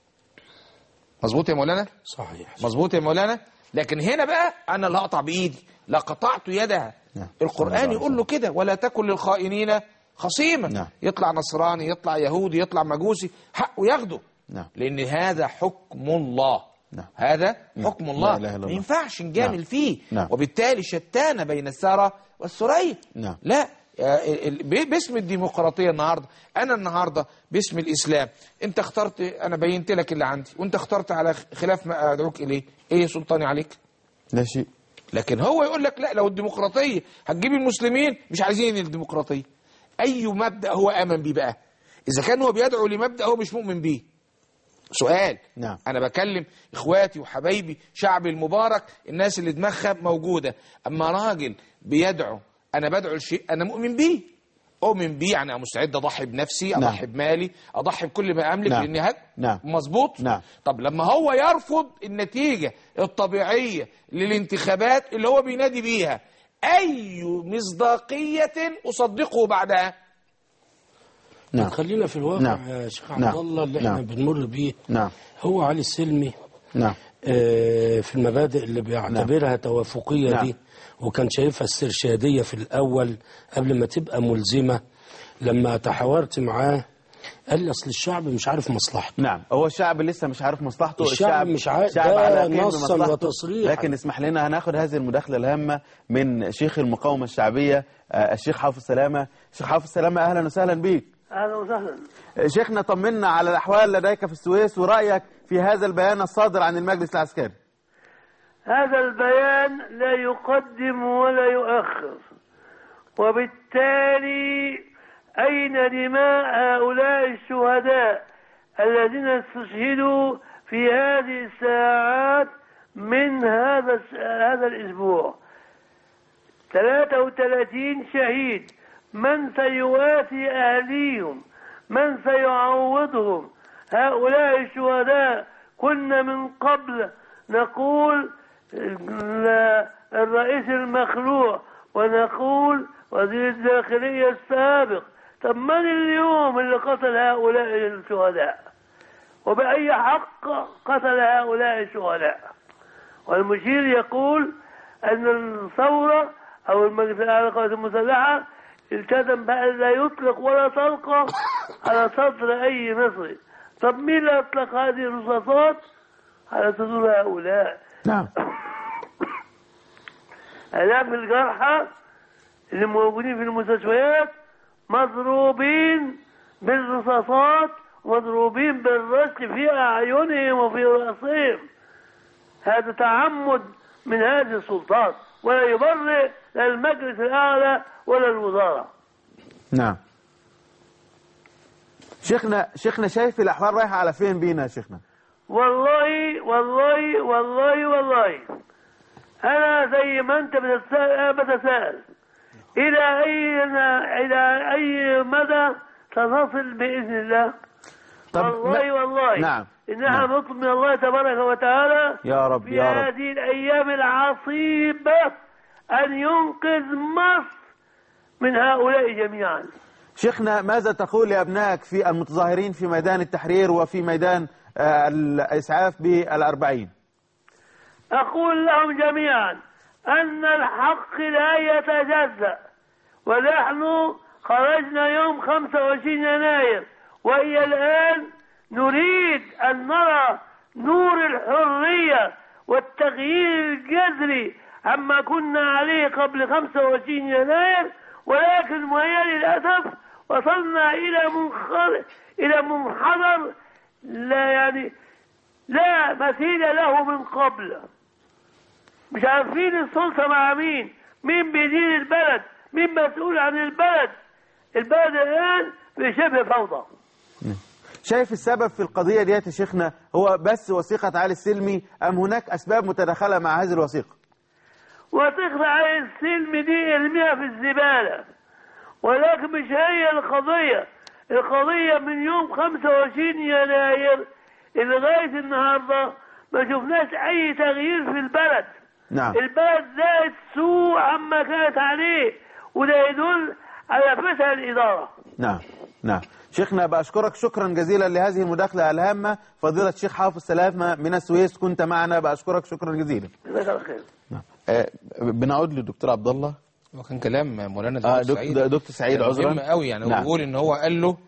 مظبوط يا مولانا؟ صحيح. مظبوط يا مولانا. لكن هنا بقى أنا اللي هقطع بإيدي لقطعت يدها. نعم. القرآن يقول له كده ولا تكن للخائنين خصيما. نعم. يطلع نصراني يطلع يهودي يطلع مجوسي حقه ياخده. نعم. لأن هذا حكم الله. نعم. هذا حكم نعم. الله ما ينفعش نجامل نعم. فيه. نعم. وبالتالي شتان بين الثرى والثريا. نعم. لا باسم الديمقراطية النهاردة، أنا النهاردة باسم الإسلام أنت اخترت، أنا بينت لك اللي عندي وأنت اخترت على خلاف ما أدعوك إليه، إيه سلطاني عليك؟ لا شيء. لكن هو يقول لك لا لو الديمقراطية هتجيب المسلمين مش عايزين الديمقراطية. أي مبدأ هو آمن بيه بقى؟ إذا كان هو بيدعو لمبدأ هو مش مؤمن بيه. سؤال. نعم. أنا بكلم إخواتي وحبايبي شعبي المبارك، الناس اللي دماغها موجودة، أما راجل بيدعو أنا بدعو لشيء أنا مؤمن بيه، أؤمن بيه يعني أنا مستعد أضحي بنفسي، أضحي نعم. بمالي، أضحي بكل ما أملك نعم. لأني هد نعم. مظبوط. نعم. طب لما هو يرفض النتيجة الطبيعية للانتخابات اللي هو بينادي بيها، أي مصداقية أصدقه بعدها؟ نعم. خلينا في الواقع نعم. يا شيخ عبد الله اللي نعم. احنا بنمر بيه. نعم. هو علي السلمي نعم. آه في المبادئ اللي بيعتبرها نعم. توافقية نعم. دي، وكان شايفها استرشادية في الأول قبل ما تبقى ملزمة. لما تحاورت معاه قال لي اصل الشعب مش عارف مصلحته. نعم، هو الشعب لسه مش عارف مصلحته. الشعب مش عارف، ده نصا وتصريحا. لكن اسمح لنا هناخد هذه المداخله الهامه من شيخ المقاومه الشعبيه الشيخ حافظ سلامه. شيخ حافظ سلامه، اهلا وسهلا بيك. اهلا وسهلا. شيخنا، طمنا على الاحوال لديك في السويس ورايك في هذا البيان الصادر عن المجلس العسكري. هذا البيان لا يقدم ولا يؤخر، وبالتالي أين دماء هؤلاء الشهداء الذين استشهدوا في هذه الساعات من هذا هذا الأسبوع؟ ثلاثة وثلاثين شهيد. من سيواسي أهليهم؟ من سيعوضهم؟ هؤلاء الشهداء كنا من قبل نقول الرئيس المخلوع ونقول وزير الداخلية السابق. طب من اليوم اللي قتل هؤلاء الشهداء؟ وبأي حق قتل هؤلاء الشهداء؟ والمشير يقول أن الثورة أو المجلس الأعلى للقوات المسلحة التزم بأن لا يطلق ولا طلقة على صدر أي مصري. طب مين اللي أطلق هذه الرصاصات على صدور هؤلاء؟ نعم. آلاف الجرحى اللي موجودين في المستشفيات مضروبين بالرصاصات ومضروبين بالرش في أعينهم وفي رأسهم. هذا تعمد من هذه السلطات، ولا يبرئ لا المجلس الأعلى ولا الوزارة. نعم. شيخنا شيخنا شايف الأحوال رايحة على فين بينا يا شيخنا؟ والله والله والله والله أنا زي ما أنت بتسأل إلى أي إلى أي مدى سنصل بإذن الله. والله والله نعم. إنها نطلب من الله تبارك وتعالى يا رب في يا رب هذه الأيام العصيبة أن ينقذ مصر من هؤلاء جميعا. شيخنا، ماذا تقول لأبنائك في المتظاهرين في ميدان التحرير وفي ميدان الإسعاف بالأربعين؟ أقول لهم جميعا أن الحق لا يتجزأ، ونحن خرجنا يوم خمسة وعشرين يناير وهي الآن نريد أن نرى نور الحرية والتغيير الجذري عما كنا عليه قبل خمسة وعشرين يناير، ولكن وهي للأسف وصلنا إلى منخر إلى منحدر لا يعني لا مثيل له من قبل. مش عارفين السلطة مع مين، مين بيدير البلد، مين مسؤول عن البلد. البلد الآن في شبه فوضى. شايف السبب في القضية ديت يا شيخنا هو بس وثيقة علي السلمي أم هناك أسباب متداخلة مع هذه الوثيقة؟ وثيقة علي السلمي دي ارميها في الزبالة، ولكن مش هي القضية. القضية من يوم خمسة وعشرين يناير لغاية النهاردة ما شفناش أي تغيير في البلد. نعم. البلد زادت سوء عما كانت عليه، وده يدل على فساد الإدارة. نعم نعم. شيخنا بأشكرك شكرا جزيلا لهذه المداخلة الهامة. فضيلة الشيخ حافظ سلامة من السويس كنت معنا، بأشكرك شكرا جزيلا. جزاك الله خير. نعم. آه بنعود للدكتور عبد الله. وكان كلام مولانا دكتور, آه دكتور سعيد دكتور سعيد عذرا مهم قوي يعني. نعم. هو بيقول ان هو قال له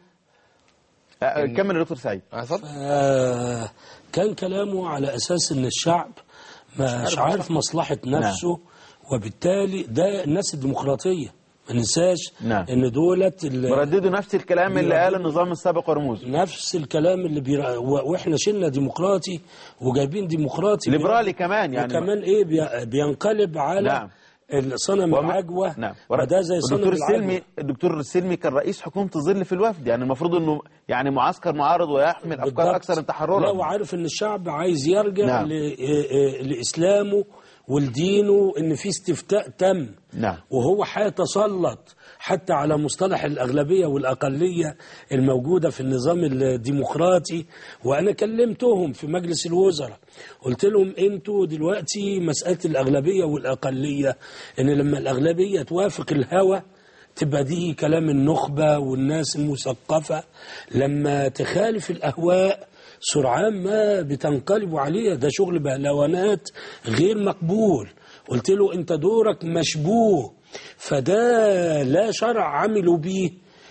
آه كمل يا دكتور سعيد. آه كان كلامه على اساس ان الشعب مش عارف مصلحة نفسه. نعم. وبالتالي ده الناس الديمقراطية ما ننساش. نعم. ان دولت برددوا نفس الكلام اللي قاله النظام السابق ورموزه، نفس الكلام اللي بيرا... واحنا شلنا ديمقراطي وجايبين ديمقراطي ليبرالي كمان يعني، وكمان ايه بي... بينقلب على نعم. الصنم وم... العجوة. نعم. وده زي صنم الدكتور السلمي الدكتور السلمي كان رئيس حكومة الظل في الوفد، يعني المفروض انه يعني معسكر معارض ويحمل افكار اكثر تحررا. لا وعارف ان الشعب عايز يرجع. نعم. ل... لاسلامه ولدينه، ان في استفتاء تم. نعم. وهو هيتسلط حتى على مصطلح الأغلبية والأقلية الموجودة في النظام الديمقراطي. وأنا كلمتهم في مجلس الوزراء قلت لهم أنتوا دلوقتي مسألة الأغلبية والأقلية، إن لما الأغلبية توافق الهوى تبقى دي كلام النخبة والناس المثقفة، لما تخالف الأهواء سرعان ما بتنقلبوا عليها. ده شغل بهلوانات غير مقبول. قلت له أنت دورك مشبوه، فده لا شرع عملوا به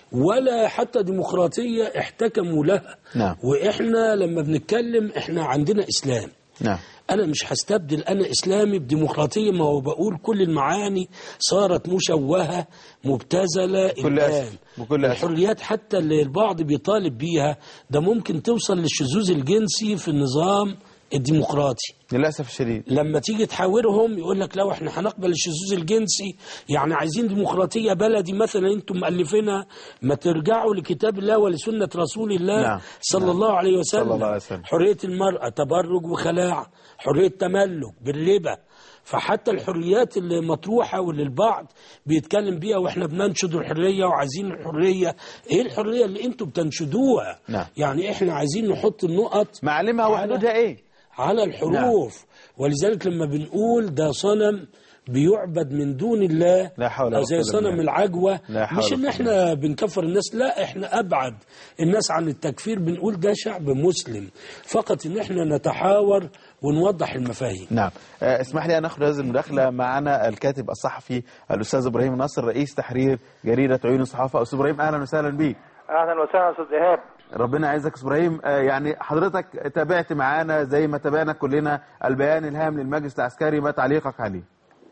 ولا حتى ديمقراطية احتكموا لها. نعم. وإحنا لما بنتكلم إحنا عندنا إسلام. نعم. أنا مش هستبدل أنا إسلامي بديمقراطية، ما هو بقول كل المعاني صارت مشوهة مبتذلة الآن. بكل الحريات حتى اللي البعض بيطالب بيها ده ممكن توصل للشذوذ الجنسي في النظام الديمقراطي للأسف الشديد. لما تيجي تحاورهم يقول لك لو احنا هنقبل الشذوذ الجنسي يعني عايزين ديمقراطية بلدي مثلا انتم مؤلفينها، ما ترجعوا لكتاب الله ولسنة رسول الله. نعم. صلى نعم. الله عليه وسلم. صلى الله عليه وسلم. حرية المرأة تبرج وخلاع، حرية تملك بالربا. فحتى الحريات اللي مطروحة واللي البعض بيتكلم بيها واحنا بننشد الحرية وعايزين الحرية، ايه الحرية اللي انتم بتنشدوها؟ نعم. يعني احنا عايزين نحط النقط معلمها وحدودها ايه على الحروف. نعم. ولذلك لما بنقول ده صنم بيعبد من دون الله، لا حول ولا زي صنم العجوة، مش ان احنا الله. بنكفر الناس، لا احنا ابعد الناس عن التكفير، بنقول ده شعب مسلم، فقط ان احنا نتحاور ونوضح المفاهيم. نعم. اسمح لي ان اخذ هذه المداخله. معنا الكاتب الصحفي الاستاذ ابراهيم ناصر رئيس تحرير جريده عيون الصحافه. استاذ ابراهيم اهلا وسهلا بيك. اهلا وسهلا استاذ ايهاب. ربنا يعزك استاذ ابراهيم. يعني حضرتك تابعت معانا زي ما تابعنا كلنا البيان الهام للمجلس العسكري، ما تعليقك عليه؟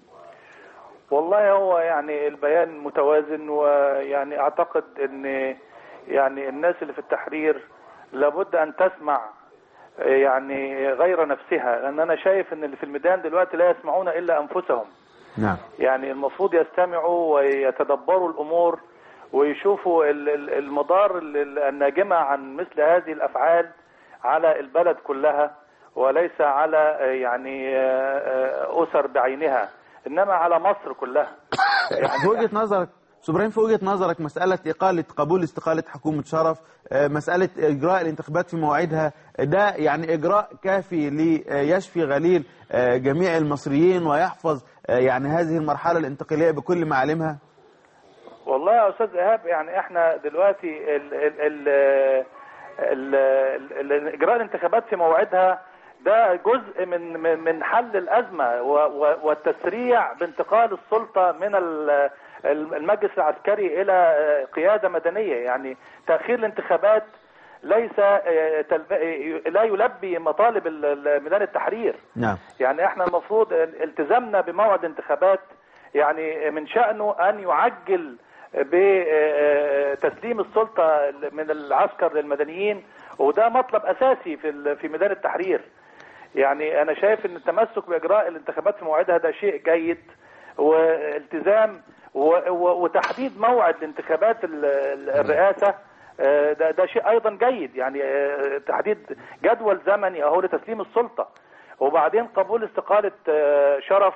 والله هو يعني البيان متوازن، ويعني اعتقد ان يعني الناس اللي في التحرير لابد ان تسمع يعني غير نفسها، لان انا شايف ان اللي في الميدان دلوقتي لا يسمعون الا انفسهم. نعم. يعني المفروض يستمعوا ويتدبروا الامور ويشوفوا المضار الناجمة عن مثل هذه الافعال على البلد كلها، وليس على يعني اسر بعينها، انما على مصر كلها. يعني في وجهة نظرك استاذ ابراهيم، في وجهة نظرك مسألة إقالة قبول استقالة حكومة شرف، مسألة إجراء الانتخابات في مواعيدها، ده يعني إجراء كافي ليشفي غليل جميع المصريين ويحفظ يعني هذه المرحلة الانتقالية بكل معالمها؟ والله يا أستاذ إيهاب، يعني احنا دلوقتي ال ال ال ال ال ال إجراء الانتخابات في موعدها ده جزء من من حل الأزمة والتسريع بانتقال السلطة من المجلس العسكري إلى قيادة مدنية. يعني تأخير الانتخابات ليس لا يلبي مطالب ميدان التحرير. نعم. يعني احنا المفروض التزامنا بموعد انتخابات يعني من شأنه أن يعجل بتسليم السلطة من العسكر للمدنيين، وده مطلب أساسي في في ميدان التحرير. يعني أنا شايف أن التمسك بإجراء الانتخابات في موعدها ده شيء جيد، والتزام وتحديد موعد لانتخابات الرئاسة ده ده شيء أيضا جيد. يعني تحديد جدول زمني أهو لتسليم السلطة، وبعدين قبول استقالة شرف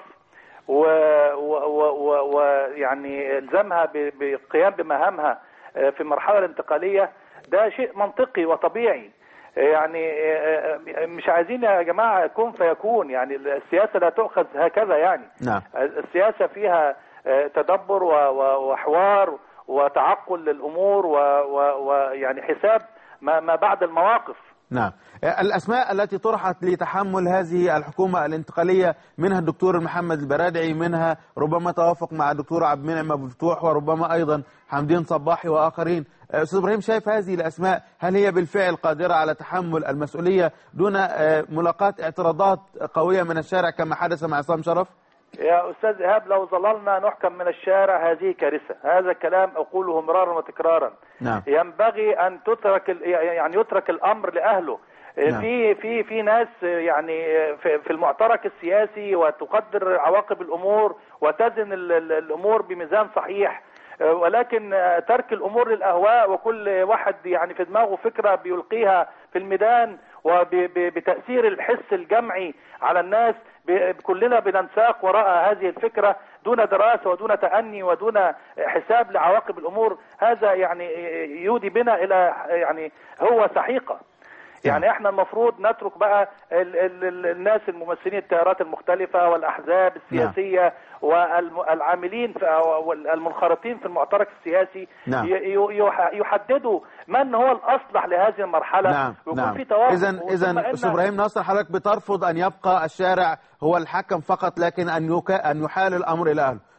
ويعني الزامها بالقيام بمهامها في المرحلة الانتقالية، ده شيء منطقي وطبيعي. يعني مش عايزين يا جماعة كن فيكون، يعني السياسة لا تؤخذ هكذا. يعني نعم. السياسة فيها تدبر وحوار وتعقل للأمور ويعني حساب ما بعد المواقف. نعم. الأسماء التي طرحت لتحمل هذه الحكومة الانتقالية منها الدكتور محمد البرادعي، منها ربما توافق مع الدكتور عبد المنعم أبو فتوح، وربما أيضا حمدين صباحي وآخرين. أستاذ إبراهيم، شايف هذه الأسماء هل هي بالفعل قادرة على تحمل المسؤولية دون ملاقاة اعتراضات قوية من الشارع كما حدث مع عصام شرف؟ يا أستاذ إيهاب، لو ظللنا نحكم من الشارع هذه كارثة. هذا الكلام أقوله مرارا وتكرارا. نعم. ينبغي أن تترك يعني يترك الأمر لأهله. نعم. في في في ناس يعني في المعترك السياسي وتقدر عواقب الأمور وتزن الأمور بميزان صحيح، ولكن ترك الأمور للأهواء وكل واحد يعني في دماغه فكرة بيلقيها في الميدان وبتأثير الحس الجمعي على الناس، كلنا بننساق وراء هذه الفكرة دون دراسة ودون تأني ودون حساب لعواقب الأمور. هذا يعني يودي بنا إلى يعني هو سحيقة. يعني احنا المفروض نترك بقى ال ال الناس الممثلين التيارات المختلفة والأحزاب السياسية والعاملين والمنخرطين في المعترك السياسي يحددوا من هو الأصلح لهذه المرحلة. نعم. ويكون نعم. في توافق. إذن إذن أستاذ إبراهيم ناصر، حضرتك بترفض أن يبقى الشارع هو الحكم فقط، لكن أن أن يحال الأمر إلى أهله.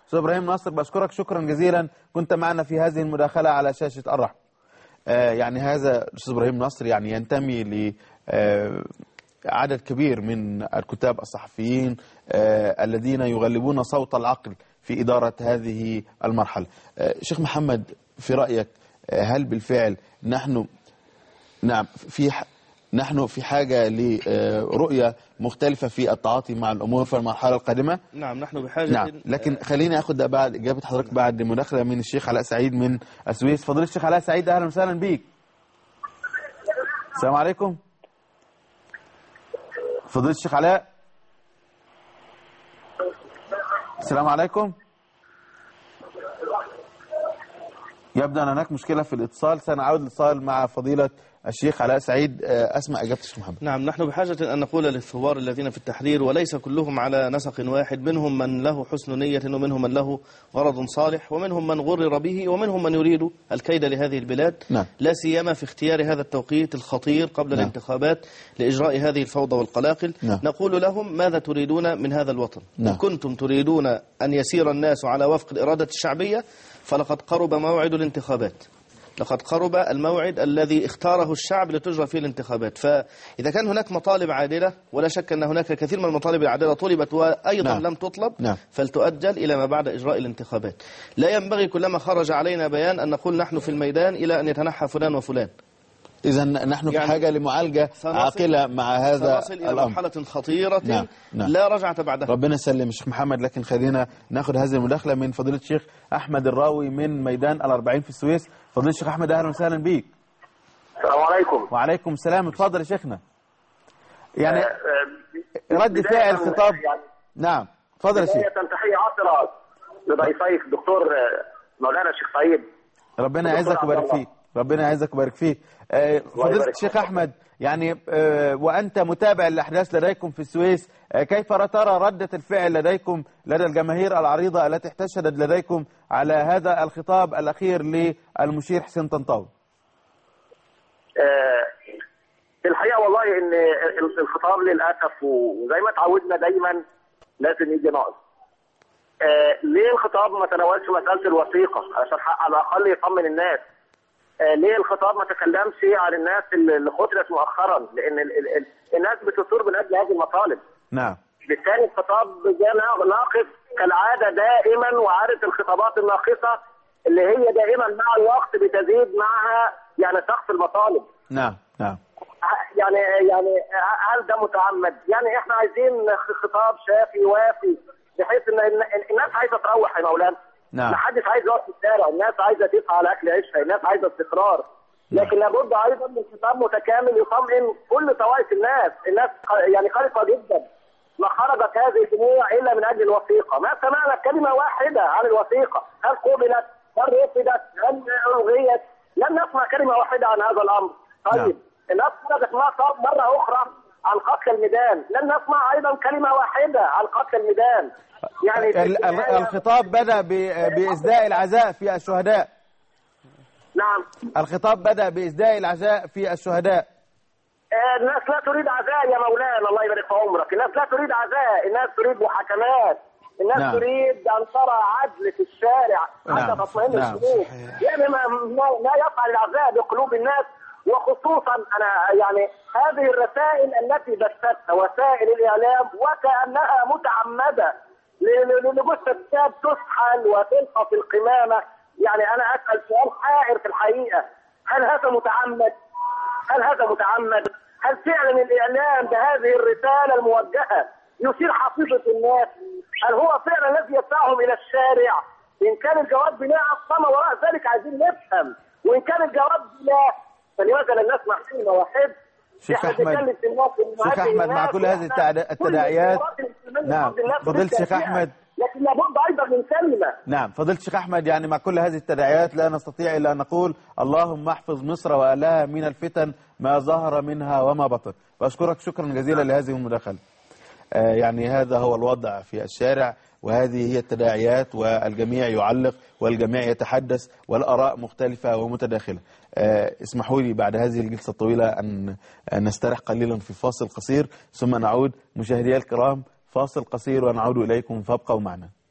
أستاذ إبراهيم ناصر، بشكرك شكرا جزيلا، كنت معنا في هذه المداخلة على شاشة الرحمة. آه يعني هذا الأستاذ إبراهيم ناصر يعني ينتمي ل آه عدد كبير من الكتاب الصحفيين آه الذين يغلبون صوت العقل في إدارة هذه المرحلة. آه شيخ محمد، في رأيك آه هل بالفعل نحن نعم في نحن في حاجة لرؤية مختلفة في التعاطي مع الأمور في المرحلة القادمة؟ نعم نحن بحاجة. نعم، لكن خليني أخذ بعد إجابة حضرتك بعد مداخلة من الشيخ علاء سعيد من السويس. فضيلة الشيخ علاء سعيد، أهلا وسهلا بيك. السلام عليكم. فضيلة الشيخ علاء، السلام عليكم. يبدو أن هناك مشكلة في الاتصال، سنعود الاتصال مع فضيلة الشيخ علاء سعيد. أسمع إجابة الشيخ محمد. نعم، نحن بحاجة أن نقول للثوار الذين في التحرير، وليس كلهم على نسق واحد، منهم من له حسن نية ومنهم من له غرض صالح ومنهم من غرر به ومنهم من يريد الكيد لهذه البلاد. نعم. لا سيما في اختيار هذا التوقيت الخطير قبل نعم. الانتخابات لإجراء هذه الفوضى والقلاقل. نعم. نقول لهم ماذا تريدون من هذا الوطن؟ نعم. إن كنتم تريدون أن يسير الناس على وفق الإرادة الشعبية فلقد قرب موعد الانتخابات، لقد قرب الموعد الذي اختاره الشعب لتجرى فيه الانتخابات. فإذا كان هناك مطالب عادلة، ولا شك أن هناك كثير من المطالب العادلة طلبت وأيضا نعم. لم تطلب، نعم. فلتؤجل إلى ما بعد إجراء الانتخابات. لا ينبغي كلما خرج علينا بيان أن نقول نحن في الميدان إلى أن يتنحى فلان وفلان. إذا نحن في يعني حاجة لمعالجة عاقلة مع هذا سنصل إلى مرحلة خطيرة نعم. نعم. لا رجعة بعدها. ربنا يسلم الشيخ محمد. لكن خلينا ناخذ هذه المداخلة من فضيلة الشيخ أحمد الراوي من ميدان الأربعين في السويس. فضيلة الشيخ أحمد، أهلا وسهلا بيك. السلام عليكم. وعليكم السلام، اتفضل يا شيخنا. يعني آه آه رد فعل خطاب يعني نعم اتفضل يا شيخ. تحية عاطرة لضيفيك الدكتور مولانا الشيخ سعيد. ربنا يعزك ويبارك فيك. ربنا يعزك ويبارك فيك. آه فضيلة الشيخ أحمد، يعني آه وأنت متابع الأحداث لديكم في السويس، آه كيف ترى ردة الفعل لديكم لدى الجماهير العريضة التي احتشدت لديكم على هذا الخطاب الأخير للمشير حسين طنطاوي؟ آه الحقيقة والله إن الخطاب للأسف وزي ما تعودنا دايما لازم يجي ناقص. آه ليه الخطاب ما تناولش مسألة الوثيقة عشان على الأقل يطمن الناس؟ آه ليه الخطاب ما تكلمش عن الناس اللي خطرت مؤخرا؟ لان ال ال ال الناس بتثور من اجل هذه المطالب. نعم. بالتالي الخطاب جاء ناقص كالعاده دائما، وعارف الخطابات الناقصه اللي هي دائما مع الوقت بتزيد معها يعني سقف المطالب. نعم نعم. يعني يعني هل ده متعمد؟ يعني احنا عايزين خطاب شافي وافي بحيث ان الناس عايزه تروح يا مولانا. نعم. محدش عايز يقعد في الشارع، الناس عايزه تسعى على اكل عيشها، الناس عايزه استقرار. لكن لابد ايضا من خطاب متكامل يطمئن كل طوائف الناس، الناس يعني خرقه جدا. ما خرجت هذه الجموع الا من اجل الوثيقه، ما سمعنا كلمه واحده عن الوثيقه، هل قبلت؟ هل رفضت؟ هل الغيت؟ لم نسمع كلمه واحده عن هذا الامر. طيب الناس خرجت مره اخرى عن قتل الميدان، لم نسمع ايضا كلمه واحده عن قتل الميدان. يعني الخطاب بدأ بإسداء العزاء في الشهداء. نعم. الخطاب بدأ بإسداء العزاء في الشهداء. الناس لا تريد عزاء يا مولانا، الله يبارك في عمرك، الناس لا تريد عزاء، الناس تريد محاكمات، الناس نعم. تريد أن ترى عدل في الشارع حتى نعم. تطمئن نعم. القلوب. يعني ما, ما يفعل العزاء بقلوب الناس، وخصوصا أنا يعني هذه الرسائل التي بثتها وسائل الإعلام وكأنها متعمدة لجثة الشاب تسحل وتلقى في القمامة. يعني أنا أسأل سؤال حائر في الحقيقة، هل هذا متعمد؟ هل هذا متعمد؟ هل فعلا الإعلام بهذه الرسالة الموجهة يثير حقيقة الناس؟ هل هو فعلا الذي يدفعهم إلى الشارع؟ إن كان الجواب بنعم فما وراء ذلك عايزين نفهم، وإن كان الجواب لا فلماذا لن نسمع كلمة واحدة؟ شيخ أحمد شيخ أحمد مع كل هذه التداعيات، نعم فضيلة الشيخ أحمد، لكن لابد أيضا من كلمة. نعم فضيلة الشيخ أحمد، يعني مع كل هذه التداعيات لا نستطيع إلا أن نقول اللهم احفظ مصر وأهلها من الفتن ما ظهر منها وما بطن. وأشكرك شكرا جزيلا لهذه المداخلة. آه يعني هذا هو الوضع في الشارع، وهذه هي التداعيات، والجميع يعلق والجميع يتحدث والآراء مختلفة ومتداخلة. آه اسمحوا لي بعد هذه الجلسة الطويلة أن نستريح قليلا في فاصل قصير ثم نعود. مشاهدي الكرام، فاصل قصير ونعود إليكم، فابقوا معنا.